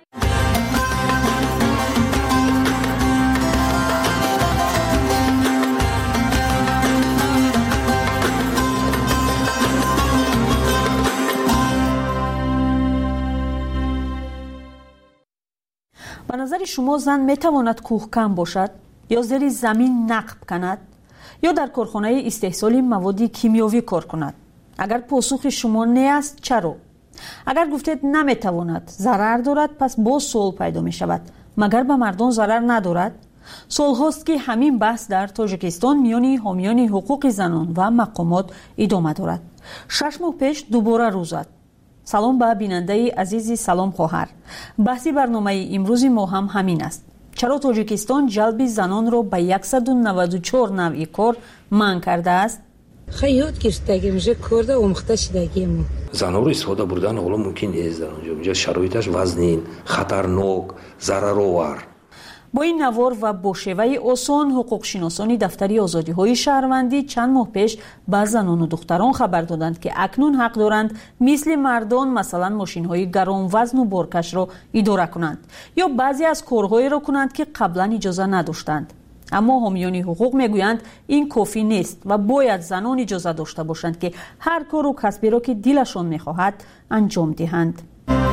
به نظر شما زن میتواند کوهکن باشد یا زیر زمین نقب کند یا در کارخانه استحصال مواد کیمیایی کار کند؟ اگر پاسخ شما نه است چرا؟ اگر گفتید نمیتواند، ضرر دارد، پس باز سوال پیدا می شود مگر به مردم ضرر ندارد؟ سال هاست که همین بحث در تاجیکستان میان حامیان حقوق زنان و مقامات ادامه دارد. 6 ماه پیش دوباره روز زد. سلام به بیننده عزیزی، سلام خواهر. بحثی برنامه امروز ما هم همین است. چرا تاجیکستان جلب زنان را به 194 نوع کار منع کرده است؟ خیلی گرفتگی میشه کرده اومخته شدگی ما زنها رو استفاده بردن حالا ممکن نیست در اونجا شرایطش وزنین، خطرناک، ضررآور. با این نوار و با شیوه آسان حقوق شناسان دفتری آزادی های شهروندی چند ماه پیش به زنان و دختران خبر دادند که اکنون حق دارند مثل مردان مثلا ماشین های گران وزن و بارکش را اداره کنند یا بعضی از کارهایی را کنند که قبلا اجازه نداشتند. اما حامیان حقوق میگویند این کافی نیست و باید زنان اجازه داشته باشند که هر کار و کسبی را که دلشان میخواهد انجام دهند.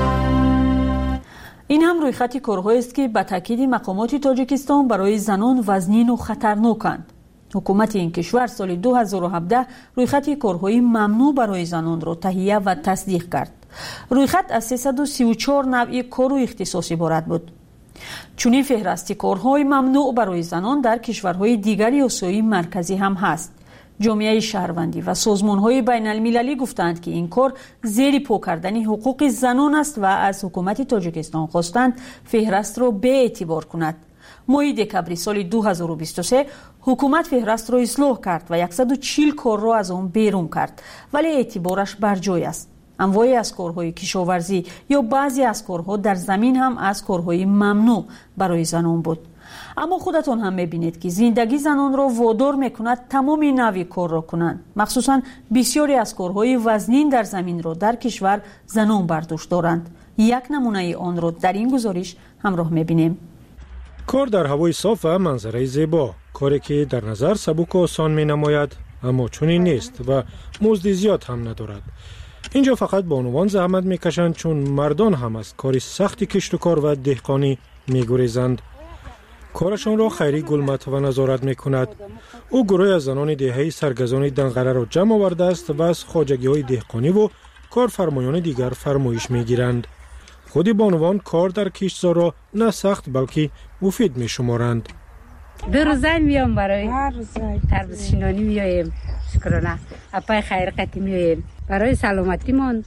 این هم روی خط کارهایی است که به تاکید مقامات تاجیکستان برای زنان وزنین و خطرناکند. حکومت این کشور سال 2017 رویخط کارهای ممنوع برای زنان را تهیه و تصدیق کرد. رویخط از 334 نوع کار و اختصاص عبارت بود. چنین فهرست کارهای ممنوع برای زنان در کشورهای دیگر آسیای مرکزی هم هست. جامعه شهروندی و سازمان‌های بین‌المللی گفتند که این کار زیر پا کردن حقوق زنان است و از حکومت تاجیکستان خواستند فهرست را به اعتبار کند. ماه دکبر سال 2023 حکومت فهرست را اصلاح کرد و 140 کار را از آن بیرون کرد، ولی اعتبارش بر جای است. انواعی از کارهای کشاورزی یا بعضی از کارها در زمین هم از کارهای ممنوع برای زنان بود. اما خودتون هم میبینید که زندگی زنان را وادار میکند تمام نوع کار را کنند. مخصوصا بسیاری از کارهای وزنین در زمین را در کشور زنان برداشت دارند. یک نمونه آن را در این گزارش همراه میبینیم. کار در هوای صاف و منظره زیبا، کاری که در نظر سبک و آسان می نماید، اما چنین نیست و مزد زیاد هم ندارد. اینجا فقط بانوان زحمت میکشند چون مردان هم از کار سخت کشت و کار و دهقانی میگریزند. کارشان را خیری گلمت و نظارت میکند. او گروه از زنان دهه‌ای سرگزان دنقره را جمع آورده است و از خواجگی های دهقانی و کارفرمایان دیگر فرمایش میگیرند. خود بانوان کار در کشتزار را نه سخت بلکه مفید میشمارند. دو روزه میام برای تربیت شینانی میایم، شکرانه اپای خیر قتی میایم برای سلامتیمان،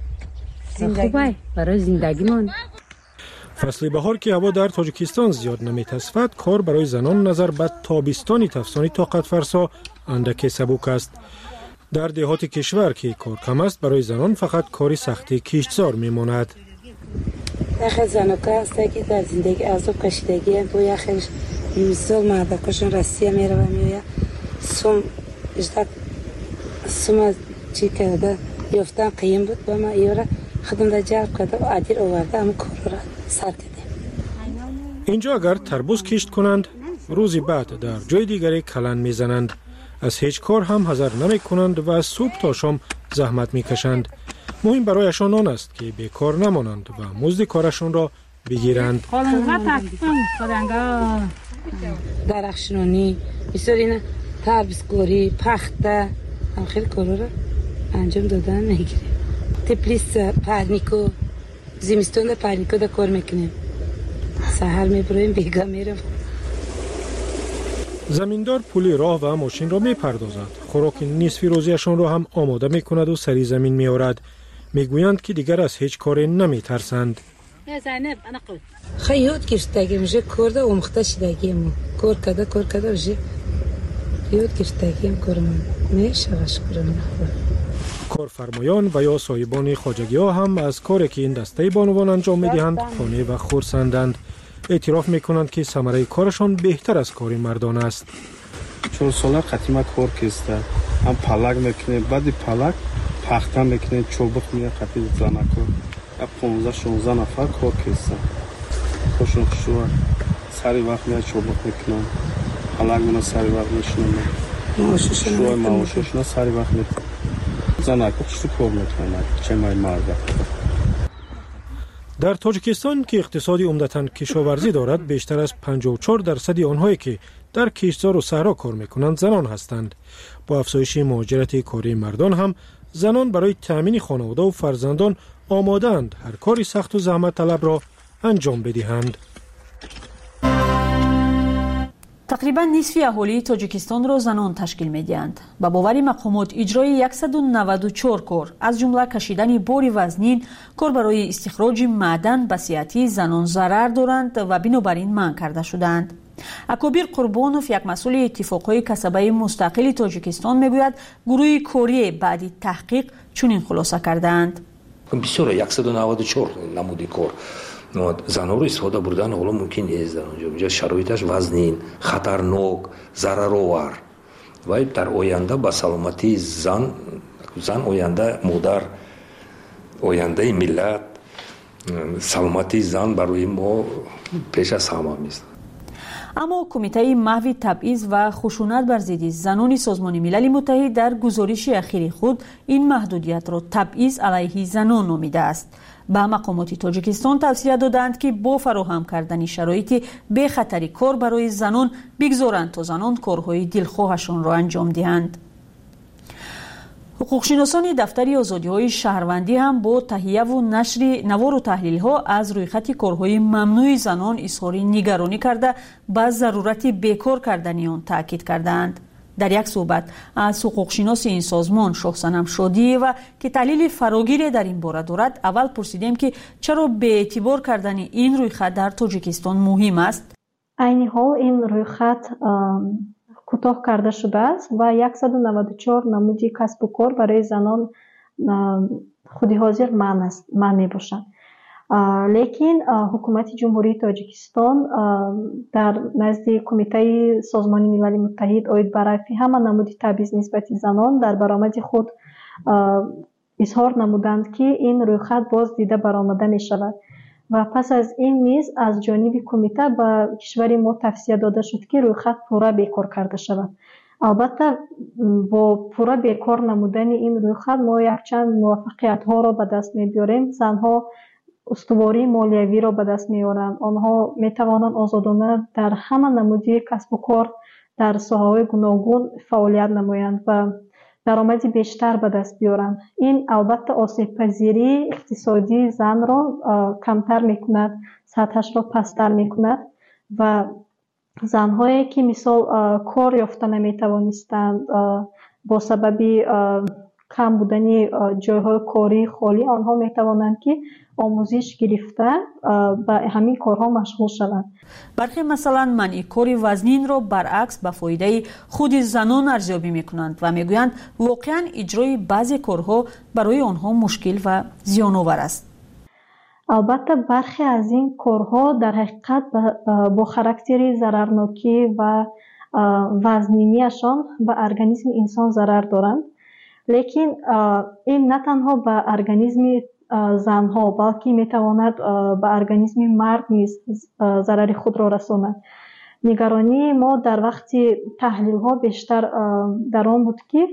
خوبه برای زندگیمان. فصل بهار که هوا در تاجیکستان زیاد نمیتصفد، کار برای زنان نظر به تابستانی تفسانی طاقت فرسا اندک سبک است. در دهات کشور که کار کم است، برای زنان فقط کاری سختی کشتزار میماند. یخ زنوکا است که در زندگی عذاب کشیدگی تو یخش مثال مردکشون رسیه میره و میوه سوم اجداد سوم چی کرده یافتن قیم بود با ما ایوره خودم در جلب کرده و عدیر آورده هم کار را سر دیدیم. اینجا اگر تربوز کشت کنند، روزی بعد در جای دیگری کلن میزنند. از هیچ کار هم حذر نمی کنند و از صبح تا شام زحمت میکشند. مهم برایشان آن است که بیکار نمانند و مزد کارشان را بگیرند. درخشنانی، بسیار این تربیزگاری، پخته هم خیلی کارا را انجام دادن میگیریم. تپلیس پرنیکو، زمستون در پرنیکو در کار میکنیم. سحر میبرویم بیگا میرم. زمیندار پولی راه و ماشین را میپردازد. خوراک نصف روزیشان را هم آماده میکند و سری زمین میآورد. میگویند که دیگر از هیچ کاری نمیترسند. خیلی یاد گرفتگی میشه کرده و مخته شدگیم کار کده میشه یاد گرفتگیم کارم میشه شکرم. کارفرمایان و یا صاحبان خواجگی ها هم از کاری که این دسته بانوان انجام میدهند خانه و خرسندند. اعتراف میکنند که ثمره کارشان بهتر از کار مردان است. 4 ساله قدیما کار کسته هم پلک میکنه، بعد پلک پخته میکنه، چوبک میگه قطعی زنکو 15-16 نفر کار کسته خوشون خوشون سری وقت میاد چوبک میکنن، پلک منو سری وقت میشنم شوی معاششون سری وقت میکنن زنکو خوشو کار میکنن چه مای مرده. در تاجیکستان که اقتصادی عمدتاً کشاورزی دارد، بیشتر از 54% آنهایی که در کشتزار و صحرا کار میکنند زنان هستند. با افزایش مهاجرت کاری مردان هم زنان برای تأمین خانواده و فرزندان آماده‌اند هر کاری سخت و زحمت طلب را انجام بدهند. تقریبا نصف اهالی تاجیکستان را زنان تشکیل می‌دهند. با باور مقامات اجرای 194 کار از جمله کشیدن بار وزنین، کار برای استخراج معدن به صحت زنان ضرر دارند و بنابراین منع کرده شدند. اکابر قربانوف یک مسئول اتفاقهای کسبه مستقل تاجیکستان میگوید گروه کاری بعد تحقیق چنین خلاصه کردند. بسیار 194 نمودی کار زنها رو استفاده بردن حالا ممکن نیست. در اونجا شرایطش وزنین، خطرناک، ضررآور و در آینده با سلامتی زن آینده مادر، آینده ملت، سلامتی زن برای ما پیش از همه است. اما کمیته محو تبعیض و خشونت بر ضد زنان سازمان ملل متحد در گزارش اخیر خود این محدودیت را تبعیض علیه زنان نامیده است. به مقامات تاجیکستان توصیه دادند که با فراهم کردن شرایط بی خطری کار برای زنان بگذارند تا زنان کارهای دلخواهشان را انجام دهند. حقوقشناسان دفتر آزادی‌های شهروندی هم با تهیه و نشر نوار و تحلیل‌ها از رویخط کارهای ممنوع زنان اظهار نگرانی کرده به ضرورت بیکار کردن آن تاکید کردند. در یک صحبت از حقوقشناس این سازمان شاهصنم شادی و که تحلیل فراگیر در این باره دارد، اول پرسیدیم که چرا به اعتبار کردن این رویخط در تاجیکستان مهم است. عین حال این رویخط کوتاه کرده شده است و 194 نمودی کسب و کار برای زنان خودی حاضر من می باشند. لیکن حکومت جمهوری تاجیکستان در نزد کمیته سازمان ملل متحد اوید برای همه نمودی تبعیض نسبت زنان در برآمد خود اظهار نمودند که این رویخط باز دیده برآمده می شود و پس از این نیز از جانب کمیته به کشور ما توصیه داده شد که رویخط پورا بیکار کرده شود. البته با پورا بیکار نمودن این رویخط ما یک چند موفقیت ها را به دست می بیاریم. زنها استواری مالیوی را به دست می آورند. آنها می توانند آزادانه در همه نمودی کسب و کار در ساحه‌های گوناگون فعالیت نمایند و درآمدی بیشتر به دست بیارند. این البته آسیب پذیری اقتصادی زن را کمتر میکند، سطحش را پستر میکند و زنهایی که مثال کار یافته نمیتوانستند با سبب کم بودن جایهای کاری خالی، آنها میتوانند که آموزش گرفته به همین کارها مشغول شوند. برخی مثلا منع کار وزنین را برعکس به فایده خود زنان ارزیابی میکنند و میگویند واقعا اجرای بعضی کارها برای آنها مشکل و زیان‌آور است. البته برخی از این کارها در حقیقت با خاراکتر ضررناکی و وزنینیشان به ارگانیسم انسان ضرر دارند. لیکن این نه تنها به ارگانیسم زنها بلکه میتواند به ارگانیسم مرد نیز ضرر خود را رساند. نگرانی ما در وقت تحلیل ها بیشتر در آن بود که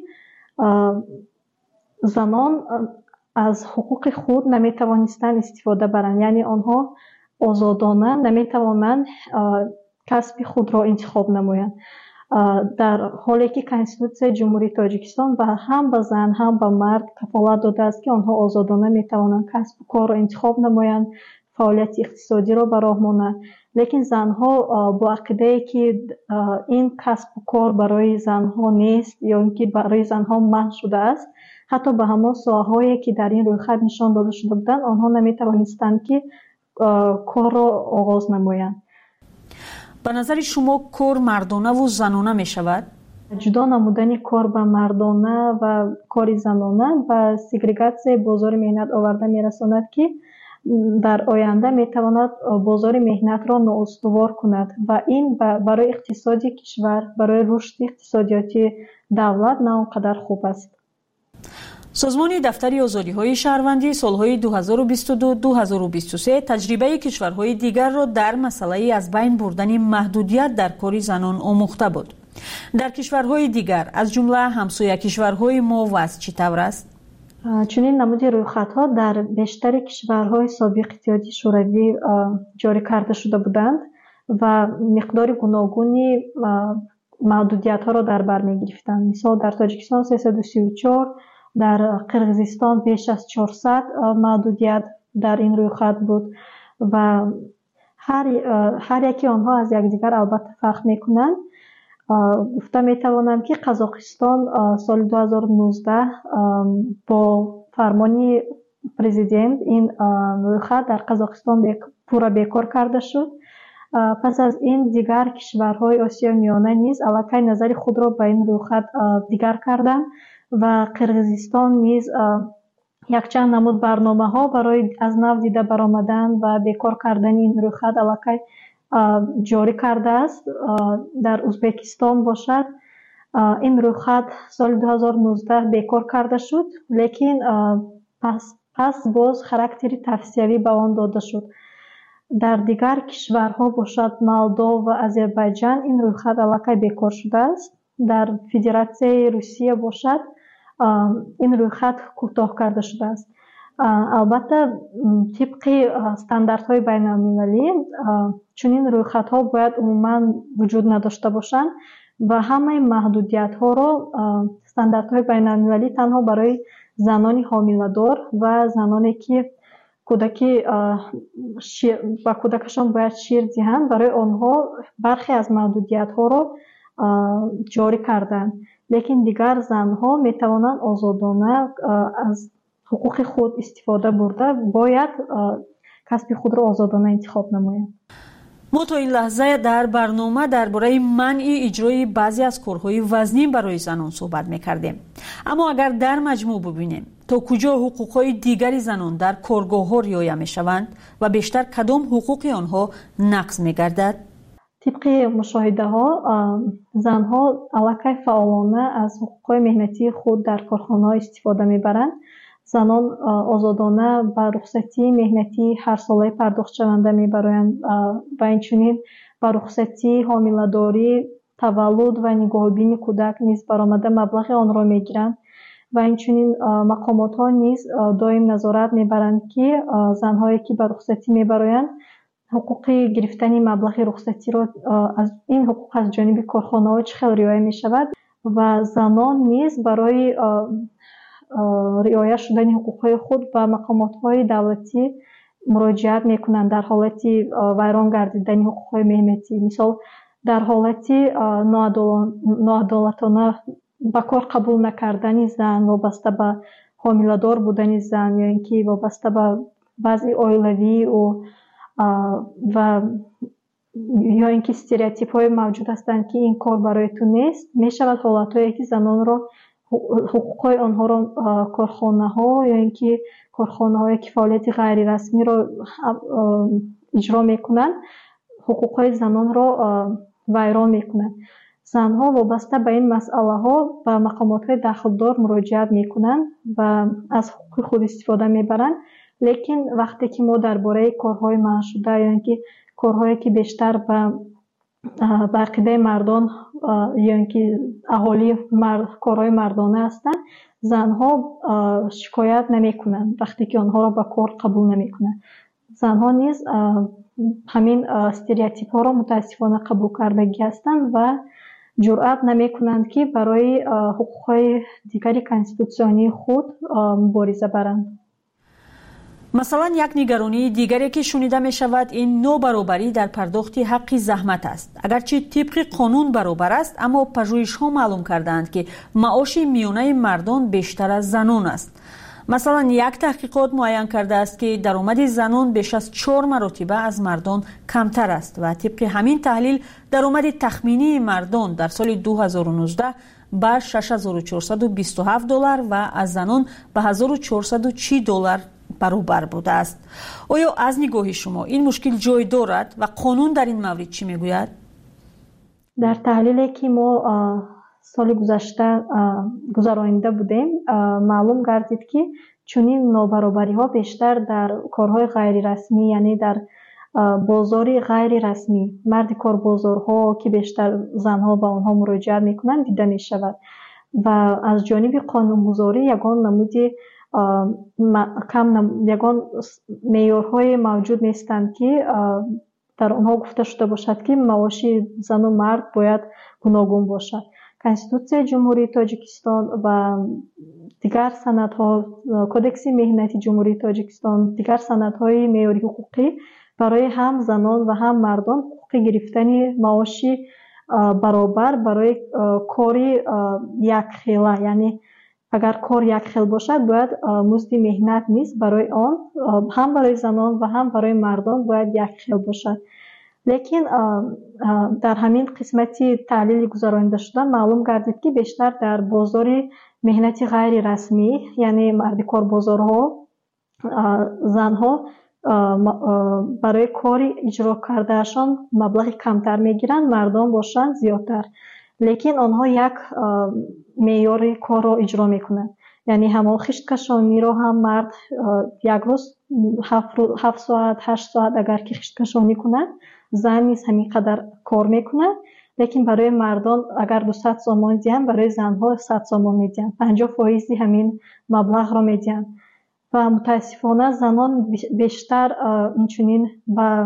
زنان از حقوق خود نمیتوانستند استفاده برند، یعنی آنها آزادانه نمیتوانند کسب خود را انتخاب نمایند، در حالی که کنستیتوسیون جمهوری تاجیکستان هم به زن هم به مرد کفالت داده است که آنها آزادانه میتوانند کسب و کار را انتخاب نمایند، فعالیت اقتصادی را به راه مانند. لیکن زنها با عقیده که این کسب و کار برای زنها نیست یا اینکه برای زنها منع شده است، حتی به همان ساحه‌هایی که در این رویخط نشان داده شده بودند آنها نمیتوانستند که کار را آغاز نمایند. به نظر شما کار مردانه و زنانه می شود؟ جدا نمودن کار به مردانه و کار زنانه و سگریگاسیون بازار مهنت آورده می رساند که در آینده می تواند بازار مهنت را نااستوار کند و این برای اقتصاد کشور، برای رشد اقتصادیاتی دولت نه آنقدر خوب است. سازمان دفتر آزادی‌های شهروندی سالهای 2022-2023 تجربه کشورهای دیگر را در مسئله از بین بردن محدودیت در کار زنان آموخته بود. در کشورهای دیگر از جمله همسایه کشورهای ما وضع چطور است؟ چنین نمود رویخط‌ها در بیشتر کشورهای سابق اتحادیه شوروی جاری کرده شده بودند و مقدار گوناگونی محدودیت‌ها را در بر می‌گرفتند. مثال در تاجیکستان 334، در قرقیزستان بیش از 400 محدودیت در این رویخط بود و هر یکی آنها از یکدیگر البته فرق میکنند. گفته میتوانم که قزاقستان سال 2019 با فرمان پرزیدنت این رویخط در قزاقستان پورا بیکار کرده شد. پس از این دیگر کشورهای آسیا میانه نیز الکی نظر خود را به این رویخط دیگر کردند و قرقیزستان نیز یک چند نمود برنامه ها برای از نو دیده برآمدن و بیکار کردن این رویخط الکی جاری کرده است. در ازبکستان باشد این رویخط سال 2019 بیکار کرده شد، لیکن پس باز خاراکتر توصیوی به آن داده شد. дар дигар кишварҳо бошад Молдова ва Озарбойҷан ин рӯйхат аллакай бекор шудааст. Дар Федератсияи Русия бошад ин рӯйхат кӯтоҳ карда шудааст. албатта тибқи стандартҳои байналмилалӣ чунин рӯйхатҳо бояд умуман вуҷуд надошта бошанд ва ҳамаи маҳдудиятҳоро стандартҳои байналмилалӣ танҳо барои занони ҳомиладор ва заноне ки кӯдаки ба кӯдакашон бояд шир диҳанд, барои онҳо бархе аз маҳдудиятҳоро ҷорӣ карданд. лекин дигар занҳо метавонанд озодона аз ҳуқуқи худ истифода бурда бояд касби худро озодона интихоб намоянд. мо то ин лаҳза дар барнома дар бораи манъи иҷрои баъзе аз корҳои вазнин барои занон суҳбат мекардем. аммо агар дар маҷмӯъ бубинем то куҷо ҳуқуқҳои дигари занон дар коргоҳҳо риоя мешаванд ва бештар кадом ҳуқуқи онҳо нақз мегардад? тибқи мушоҳидаҳо занҳо аллакай фаъолона аз ҳуқуқҳои меҳнатии худ дар корхонаҳо истифода мебаранд. занон озодона ба рухсатии меҳнатии ҳарсолаи пардохтшаванда мебароянд ва инчунин ба рухсатии ҳомиладорӣ, таваллуд ва нигоҳубини кӯдак низ баромада маблағи онро мегиранд ва инчунин мақомотҳо низ доим назорат мебаранд ки занҳое ки ба рухсатӣ мебароянд ҳуқуқи гирифтани маблағи рухсатиро ин ҳуқуқ аз ҷониби корхонаҳо чӣ хел риоя мешавад ва занон низ барои риоя шудани ҳуқуқҳои худ ба мақомотҳои давлатӣ муроҷиат мекунанд дар ҳолати вайрон гардидани ҳуқуқҳои меҳнатӣ. мисол дар ҳолати ноадолатона ба кор қабул накардани зан вобаста ба ҳомиладор будани зан ё ин ки вобаста ба вазъи оилавии ӯ ва ё ин ки стереотипҳое мавҷуд ҳастанд ки ин кор барои ту нест, мешавад ҳолатҳое ки занонро ҳуқуқҳои онҳоро корхонаҳо ё ин ки корхонаҳое ки фаъолияти ғайрирасмиро иҷро мекунанд ҳуқуқҳои занонро вайрон мекунанд. занҳо вобаста ба ин масъалаҳо ба мақомотҳои дахлдор муроҷиат мекунанд ва аз ҳуқуқи худ истифода мебаранд. лекин вақте ки мо дар бораи корҳои манъшуда ё ин ки корҳое ки бештар ба ақидаи мардон ё ин ки аҳолии корҳои мардона ҳастанд, занҳо шикоят намекунанд вақте ки онҳоро ба кор қабул намекунанд. занҳо низ ҳамин стереотипҳоро мутаассифона қабул кардагӣ ҳастанд ва ҷуръат намекунанд ки барои ҳуқуқҳои дигари конститутсионии худ мубориза баранд. масалан, як нигаронии дигаре ки шунида мешавад ин нобаробарӣ дар пардохти ҳаққи заҳмат аст. агарчи тибқи қонун баробар аст, аммо пажӯҳишҳо маълум кардаанд ки маоши миёнаи мардон бештар аз занон аст. масалан, як таҳқиқот муайян кардааст ки даромади занон беш аз 4 маротиба аз мардон камтар аст ва тибқи ҳамин таҳлил даромади тахминии мардон дар соли 2019 ба $6427 ва аз занон ба $1440 баробар будааст. оё аз нигоҳи шумо ин мушкил ҷой дорад ва қонун дар ин маврид чӣ мегӯяд? дар таҳлиле ки мо соли гузашта гузаронида будем, маълум гардид ки чунин нобаробариҳо бештар дар корҳои ғайрирасмӣ, яъне дар бозори ғайрирасмӣ, марди корбозорҳо ки бештар занҳо ба онҳо муроҷиат мекунанд дида мешавад ва аз ҷониби қонунгузорӣ ягон намуди ягон меъёрҳое мавҷуд нестанд ки дар онҳо гуфта шуда бошад ки маоши зану мард бояд гуногун бошад. конститутсияи ҷумҳурии Тоҷикистон ва дигар санадҳо, кодекси меҳнати ҷумҳурии Тоҷикистон, дигар санадҳои меъёри ҳуқуқӣ барои ҳам занон ва ҳам мардон ҳуқуқи гирифтани маоши баробар барои кори якхела, яъне агар кор якхел бошад, бояд музди меҳнат низ барои он ҳам барои занон ва ҳам барои мардон бояд якхел бошад. лекин дар ҳамин қисмати таҳлили гузаронида шуда маълум гардид ки бештар дар бозори меҳнати ғайрирасмӣ, яъне марди корбозорҳо, занҳо барои кори иҷро кардаашон маблағи камтар мегиранд, мардон бошанд зиёдтар. лекин онҳо як меъёри корро иҷро мекунанд. یعنی همون خشتکشانی رو هم مرد یک روز 7 ساعت 8 ساعت اگر که خشتکشانی کنه، زن نیز همین قدر کار میکنه. لیکن برای مردان اگر 200 سوم میدن، برای زنها 100 سوم میدن، 50% همین مبلغ رو میدن. و متاسفانه زنان بیشتر اینچنین با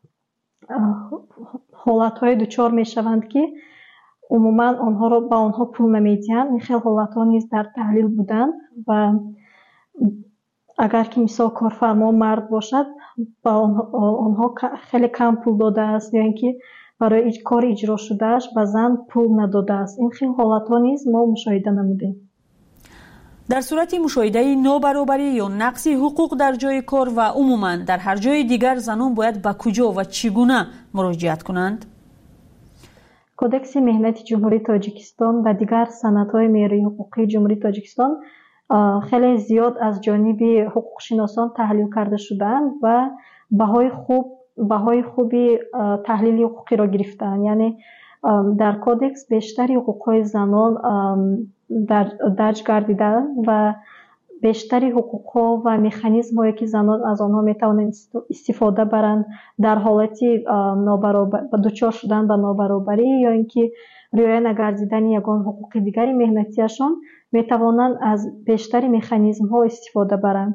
حالتهای دچار میشوند که عموما آنها رو با آنها پول نمیدن. این خیلی حالتها نیز در تحلیل بودن و اگر که مثال کارفرما مرد باشد با آنها خیلی کم پول داده است، یا اینکه برای کار اجرا شدهش به زن پول نداده است. این خیلی حالتها نیز ما مشاهده نمودیم. در صورت مشاهده نابرابری یا نقص حقوق در جای کار و عموما در هر جای دیگر، زنان باید به کجا و چگونه مراجعت کنند؟ کودکس مهنتی جمهوری تاجیکستان و دیگر سندهای معیاری حقوقی جمهوری تاجیکستان خیلی زیاد از جانب حقوق شناسان تحلیل کرده شدند و بهای خوبی تحلیل حقوقی را گرفتند. یعنی در کودکس بیشتری حقوقهای زنان درج گردیده و بیشتری حقوقها و مکانیزم هایی که زنان از آنها میتوانند استفاده برند در حالتی دچار شدن به نابرابری یا اینکه رعایت نگردیدن یگان حقوق دیگری مهنتیشان، میتوانند از بیشتری مکانیزم ها استفاده برند.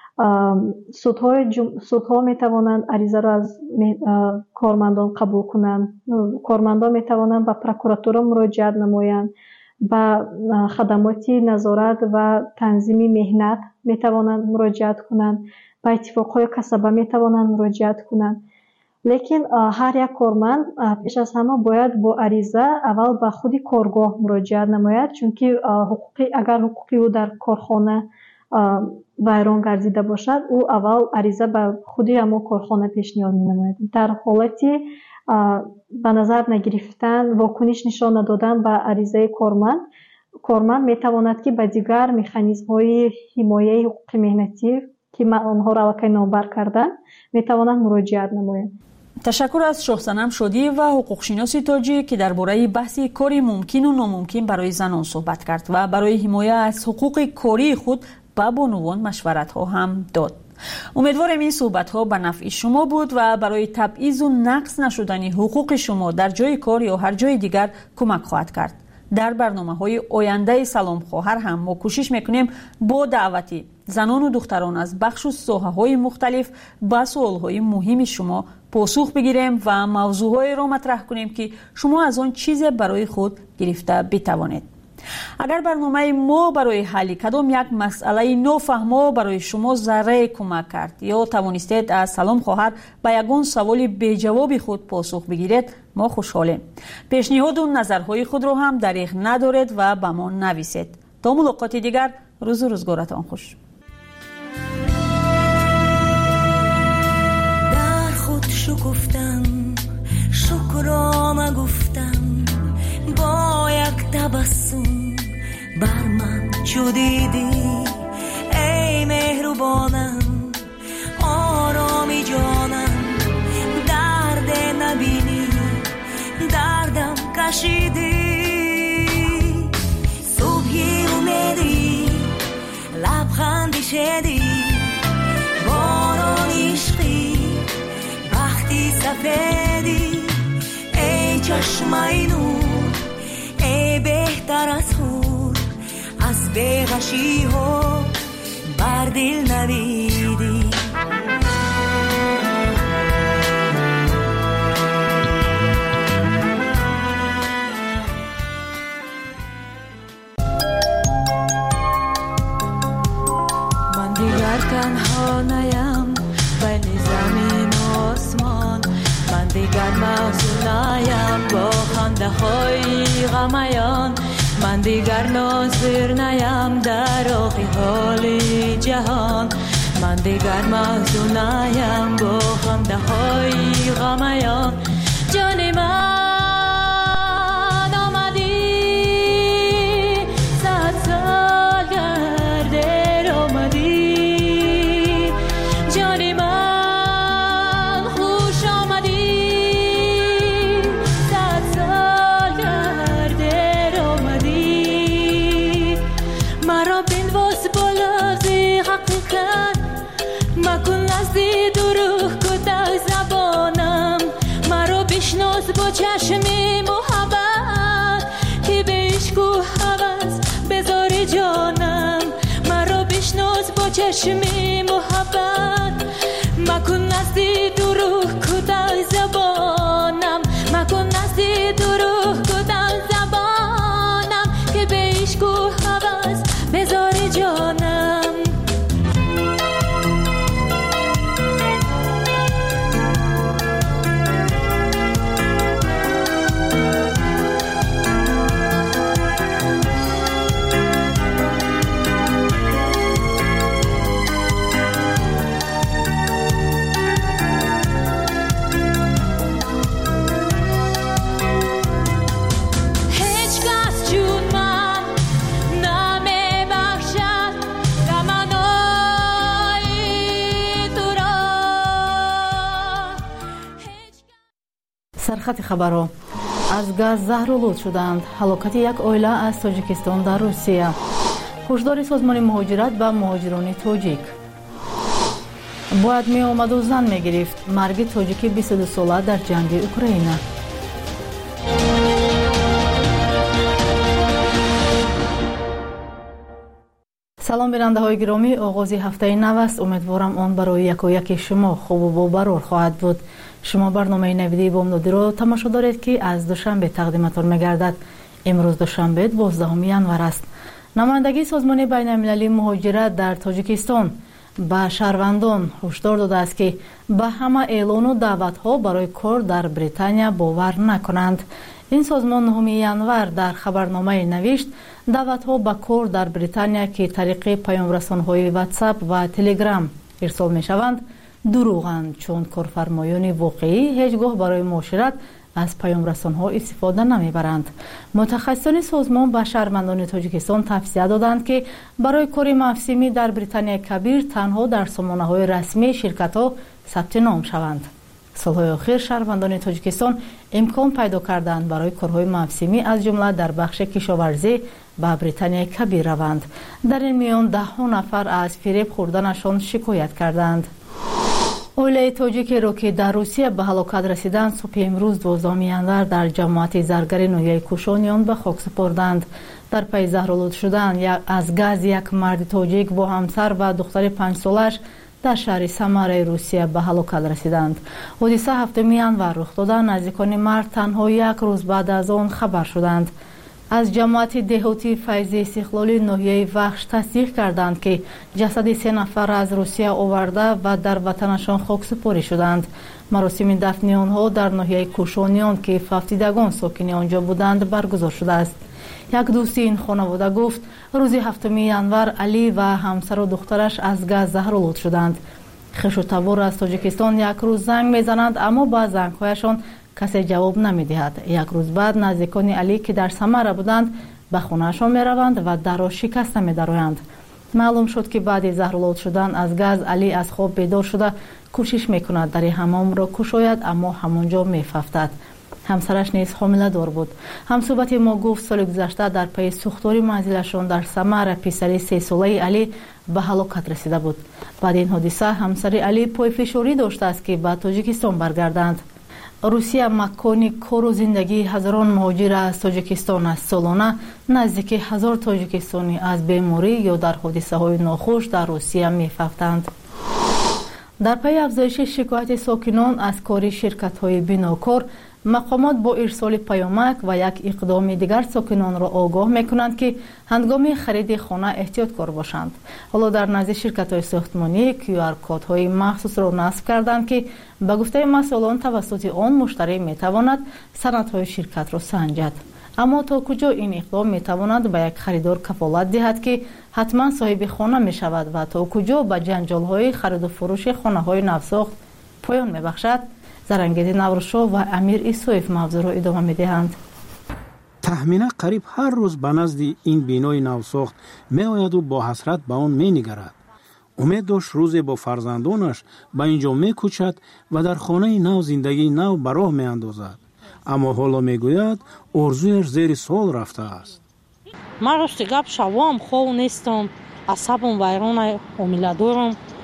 سودها میتوانند عریضه را از کارمندان قبول کنند. کارمندان میتوانند به پروکراتور مراجعت نمایند. با خدمات نظارت و تنظیم مهنت میتوانند مراجعت کنند. با اتفاقهای کسبه میتوانند مراجعت کنند. لیکن هر یک کارمند پیش از همه باید با عریضه اول به خود کارگاه مراجعت نماید، چون که اگر حقوقی او در کارخانه ویران گردیده باشد، او اول عریضه به خود همون کارخانه پیشنهاد می نماید. در حالتی به نظر نگرفتن، واکنش نشان ندادن به عریضه کارمند میتواند که به دیگر مکانیزم های حمایه حقوق مهنتی که آنها را الکی نامبر کردن میتواند مراجعت نماید. تشکر از شاه صنم شادی و حقوق شناسی تاجی که درباره بحث کاری ممکن و ناممکن برای زنان صحبت کرد و برای حمایت از حقوق کاری خود به بانوان مشورت ها هم داد. امیدوارم این صحبت ها به نفع شما بود و برای تبعیض و نقص نشدن حقوق شما در جای کار یا هر جای دیگر کمک خواهد کرد. در برنامه‌های آینده سلام خواهر هم ما کوشش میکنیم با دعوتی زنان و دختران از بخش و ساحه‌های مختلف به سوال‌های مهم شما پاسخ بگیریم و موضوعهایی را مطرح کنیم که شما از آن چیز برای خود گرفته بتوانید. اگر برنامه ما برای حل کدام یک مسئله نافهمه برای شما ذره کمک کرد یا توانستید از سلام خواهر به یگان سوال بی جواب خود پاسخ بگیرید، ما خوشحالیم. پیشنهاد و نظرهای خود را هم دریغ ندارید و به ما نویسید. تا ملاقات دیگر، روز و روزگارتان خوش. در خود شکفتم، شکرانه گفتم، با یک تبسم بر من چو دیدی ای مهربانم، آرامی جانم، درد نبینی دردم کشیدی، صبحی امیدی لبخندی شدی، باران عشقی بختی سفیدی، ای چشمای نور، ای بهتر از خور، از بیغشی ها بر دل نویدی. من دیگر تنها نیم بین زمین و آسمان، من دیگر محزون نیم با خنده های غمیان، من دیگر ناظر نیم در آخی حال جهان، من دیگر محزون نیم با خنده های غمیان. جان من آمدی 100 سال گرده آمدی، جان من خوش آمدی 100 سال گرده آمدی، مرا بنواز با چشمی محبت که به عشق و هوس بذاری جانم مرا بشناس با چشمی محبت مکن نزدی دروغ کدای زبانم مکن نزدی دروغ کدای زبانم که به عشق و هوس بذاری جانم سرخط خبرها از گاز زهرآلود شدند. هلاکت یک عائله از تاجیکستان در روسیه. هشدار سازمان مهاجرت به مهاجران تاجیک. باید می آمد و زن می گرفت. مرگ تاجیک 22 ساله در جنگ اوکراین. سلام بیننده های گرامی، آغاز هفته نو است. امیدوارم آن برای یکایک شما خوب و باورور خواهد بود. شما برنامه نویدی بامدادی را تماشا دارید که از دوشنبه تقدیمتان می‌گردد. امروز دوشنبه 12 ینور است. نمایندگی سازمان بین المللی مهاجرت در تاجیکستان به شهروندان هشدار داده است که به همه اعلان و دعوت‌ها برای کار در بریتانیا باور نکنند. این سازمان 9 ینور در خبرنامه نوشت دعوت‌ها به کار در بریتانیا که طریق پیام‌رسان‌های واتساپ و تلگرام ارسال می‌شوند دروغند، چون کارفرمایان واقعی هیچگاه برای معاشرت از پیام‌رسان‌ها استفاده نمی‌برند. متخصصان سازمان به شهروندان تاجیکستان توصیه دادند که برای کار موسمی در بریتانیا کبیر تنها در سامانه‌های رسمی شرکت‌ها ثبت نام شوند. سالهای اخیر شهروندان تاجیکستان امکان پیدا کردند برای کارهای موسمی از جمله در بخش کشاورزی به بریتانیا کبیر روند. در این میان 10 نفر از فریب خوردنشان شکایت کردند. عائله تاجیک را که در روسیه به هلاکت رسیدند صبح امروز 12 ینور در جماعت زرگر ناحیه کوشانیان به خاک سپردند. در پی زهرآلود شدن از گاز یک مرد تاجیک با همسر و دختر 5 سالش در شهر سمره روسیه به هلاکت رسیدند. حادثه 7 ینور رخ داده. نزدیکان مرد تنها یک روز بعد از آن خبر شدند. از جماعت دهاتی فیض استقلالی ناحیه وخش تصدیق کردند که جسد 3 نفر از روسیه آورده و در وطنشان خاکسپاری شدند. مراسم دفن آنها در ناحیه کوشانیان که ففتیدگان ساکن آنجا بودند برگزار شده است. یک دوست این خانواده گفت روز 7 ینور علی و همسر و دخترش از گاز زهرآلود شدند. خویش و تبار از تاجیکستان یک روز زنگ میزنند اما با زنگ‌هایشان کسی جواب نمیدهد. یک روز بعد نزدیکان علی که در سمره بودند به خانهشان میروند و در را شکست می‌دارند. معلوم شد که بعد زهرآلود شدن از گاز علی از خواب بیدار شده کوشش میکند در حمام را گشاید اما همانجا میففتد. همسرش نیز حامله دار بود. همصحبت ما گفت سال گذشته در پی سوختاری منزلشان در سمره پسر 3 ساله علی به هلاکت رسیده بود. بعد این حادثه همسر علی پای فشاری داشته است که به تاجیکستان برگردند. روسیه مکانی کار و زندگی هزاران مهاجر از تاجیکستان است. سالانه نزدیک 1000 تاجیکستانی از بیماری یا در حادثه های ناخوش در روسیه می‌ففتند. در پی افزایش شکایت ساکنان از کار شرکت های بیناکار، مقامات با ارسال پیامک و یک اقدام دیگر ساکنان را آگاه میکنند که هنگام خرید خانه احتیاطکار باشند. حالا در نزد شرکت های ساختمانی QR کد های مخصوص را نصب کردند که به گفته مسئولان توسط آن مشتری میتواند سندهای شرکت را سنجد. اما تا کجا این اقدام میتواند به یک خریدار کفالت دهد که حتما صاحب خانه می شود و تا کجا به جنجال های خرید و فروش خانه های نوساخت پایان میبخشد؟ زرنگیز نوروزشاه و امیر ایسویف موضوع را ادامه میدهند. تخمینه قریب هر روز به نزد این بینای نوساخت می آید و با حسرت به آن می نگرد. امید داشت روزی با فرزندانش به اینجا می کوچد و در خانه نو زندگی نو به راه می اندازد. اما حالا می گوید آرزویش زیر سوال رفته است. من راستی گپ شوام خوب نیستم، عصبم ویران حامله دارم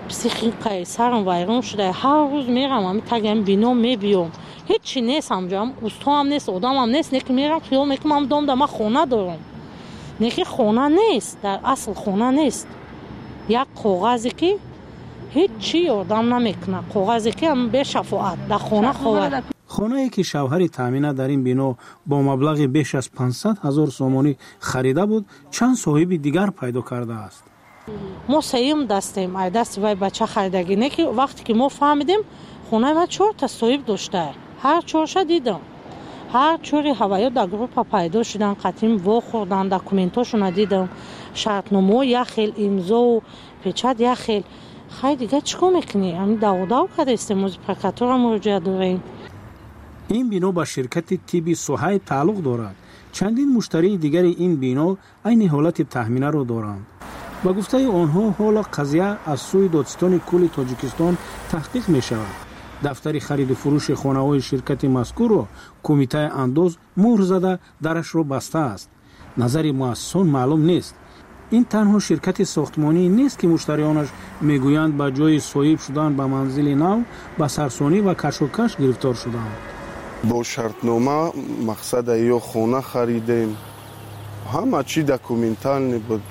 психикаи сарам вайрон шуда. Ҳар рӯз мерам ами тагам бино мебиём. ҳеҷ нест ҳамҷам устоам нест одамам нест неки мерам хиёл мекунам ам дом да ман хона дорам. неки хона нест, дар асл хона нест. як коғазе ки ҳеҷ чӣ ёрдам намекунад, коғазе ки ам бешафоат дар хона ховад. خانه‌ای که شوهر تامینه در این بنا با مبلغ بیش از 500,000 سومانی خریده بود چند صاحب دیگر پیدا کرده است. ما سیم دستیم ای دست وای بچه خریدگی نه که وقتی که ما فهمیدیم خونه ما 4 تا صاحب داشته. هر 4 دیدم. هر 4 هوایی در گروه پیدا شدن، قطعیم وا خوردن، داکومنتاشون دیدم، شرطنامه یک خیل امضا و پچت یک خیل. خیلی دیگه چیکار میکنی؟ همین داو کرده استموز پرکاتور مراجعه داریم. این بنا با شرکت تیبی صهیب تعلق دارد. چندین مشتری دیگر این بنا این حالت تهمینه را دارند. با گفته آنها حال قضیه از سوی دادستان کل تاجیکستان تحقیق می شود. دفتر خرید و فروش خانه‌های شرکت مذکور را کمیته انداز مهر زده درش را بسته است. نظر مؤسسان معلوم نیست. این تنها شرکت ساختمانی نیست که مشتریانش میگویند با جای صاحب شدن به منزل نو با سرسانی و کشوکش گرفتار شدند. با شرطنامه مقصد یا خانه خریدیم، همه چی دکومنتال بود.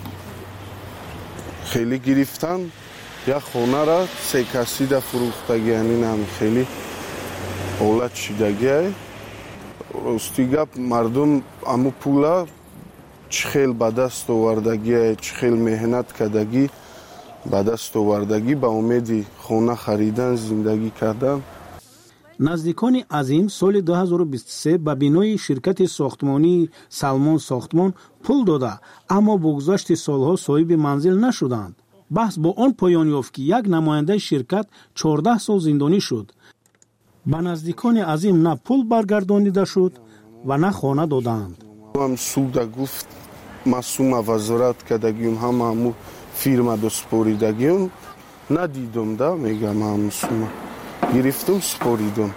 خیلی گرفتن یا خانه را 3 کسی در فروختگی، یعنی هم خیلی حالت شدگی. راستی گپ مردم امو پولا چه خیل به دست آوردگی، چه خیل مهنت کردگی به دست آوردگی به امید خانه خریدن، زندگی کردن. نزدیکان عظیم سال 2023 به بینای شرکت ساختمانی سلمان ساختمان پول داده اما با گذشت سالها صاحب منزل نشدند. بحث با آن پایان یافت که یک نماینده شرکت 14 سال زندانی شد. به نزدیکان عظیم نه پول برگردانیده شد و نه خانه دادند. هم سود گفت مسئول وزارت کردگیم، همه فیرما دو سپوریدگیم ندیدم ده، میگم هم گرفتم سپوریدم.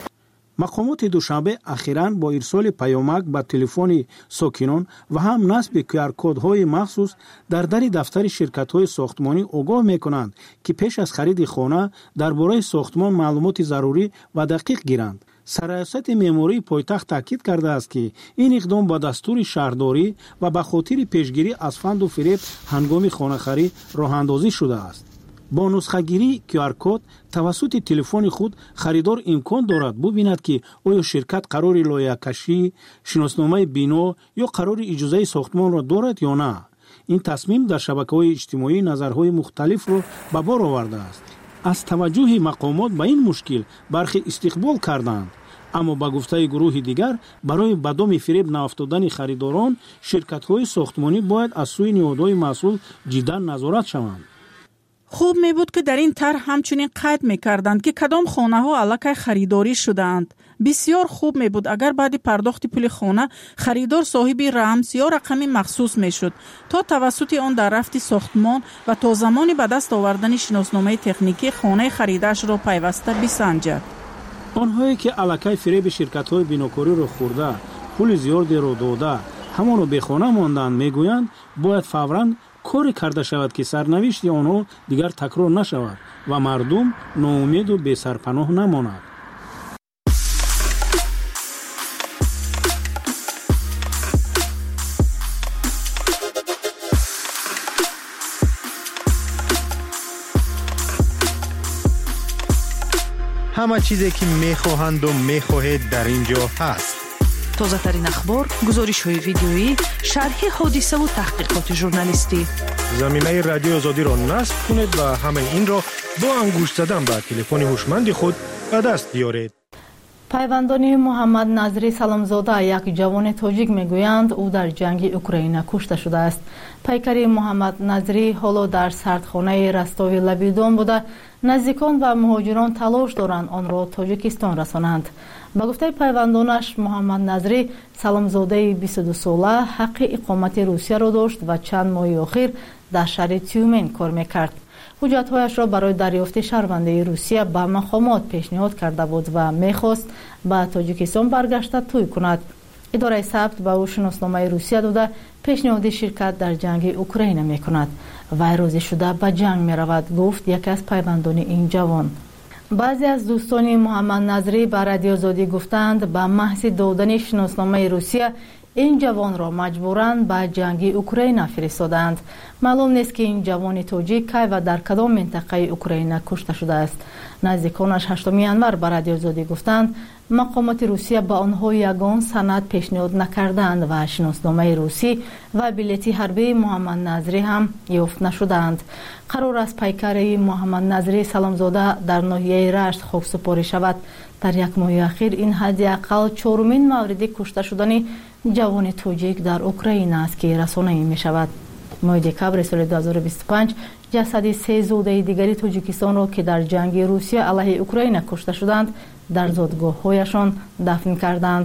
مقامات دوشنبه اخیراً با ارسال پیامک به تلفن ساکنان و هم نصب QR کدهای مخصوص در در دفتر شرکت‌های ساختمانی آگاه می‌کنند که پیش از خرید خانه درباره ساختمان معلومات ضروری و دقیق گیرند. سرایست معماری پایتخت تاکید کرده است که این اقدام با دستور شهرداری و به خاطر پیشگیری از فند و فریب هنگام خانه خرید راه اندازی شده است. با نسخه گیری QR کد توسط تلفن خود خریدار امکان دارد ببیند که آیا شرکت قرار لایحه کشی، شناسنامه بنا یا قرار اجازه ساختمان را دارد یا نه. این تصمیم در شبکه‌های اجتماعی نظرهای مختلف را به بار آورده است. از توجه مقامات به این مشکل برخی استقبال کردند، اما با گفته گروه دیگر برای به دام فریب نیفتادن خریداران شرکت‌های ساختمانی باید از سوی نهادهای مسئول جدا نظارت شوند. خوب می بود که در این طرح همچنین قید می کردند که کدام خانه ها علاقه خریداری شدند. بسیار خوب می بود اگر بعد پرداخت پول خانه خریدار صاحب رمز یا رقمی مخصوص می شد تا توسط آن در رفت ساختمان و تا زمانی به دست آوردن شناسنامه تکنیکی خانه خریدش را پیوسته بسنجد. آنهایی که علاقه فریب شرکت‌های بناکاری را خورده، پول زیادی را داده، همان را به خانه ماندند میگویند باید فوراً کاری کرده شود که سرنوشت آنها دیگر تکرار نشود و مردم ناامید و بی سرپناه نماند. همه چیزی که میخواهند و میخواهید در اینجا هست. تازه ترین اخبار، گزارش های ویدیویی، شرح حادثه و تحقیقات ژورنالیستی. زمینه رادیو آزادی را نصب کنید و همه این را با انگشت زدن به تلفن هوشمند خود به دست بیارید. پیوندانی محمد نظری سلامزاده یک جوان تاجیک میگویند او در جنگ اوکراین کشته شده است. پیکر محمد نظری حالا در سردخانه رستاوی لبیدون بوده. نزدیکان و مهاجران تلاش دارند آن را تاجیکستان رسانند. با گفته پیوندانش محمد نظری سلامزاده 22 ساله حق اقامت روسیه را داشت و چند ماه اخیر در شهر تیومن کار میکرد. حجت‌هایش را برای دریافت شهروندی روسیه به مقامات پیشنهاد کرده بود و می‌خواست به تاجیکستان برگشته توی کند. اداره ثبت به او شناسنامه روسیه داده پیشنهاد شرکت در جنگ اوکراین میکند. وی روزی شده به جنگ میرود، گفت یکی از پیوندان این جوان. بعضی از دوستان محمد نظری به رادیو آزادی گفتند به محض دادن شناسنامه روسیه این جوان را مجبوراً به جنگ اوکراین فرستادند. معلوم نیست که این جوان توجیک کی و در کدام منطقه اوکراین کشته شده است. نزدیکانش 8 ینور به رادیو آزادی گفتند مقامات روسیه به آنها یگان سند پیشنهاد نکردند و شناسنامه روسی و بلیط حربی محمد نظری هم یافت نشدند. قرار است پیکر محمد نظری سلامزاده در ناحیه رشت خاکسپاری شود. در یک ماه اخیر این حداقل 4مین مورد کشته شدن جوان توجیک در اوکراین است که رسانه‌ای می شود. ماه دکبر سال 2025 جسد 3 زوده دیگری توجیکستان را که در جنگ روسیه علیه اوکراین کشته شدند در زادگاه‌هایشان دفن کردند.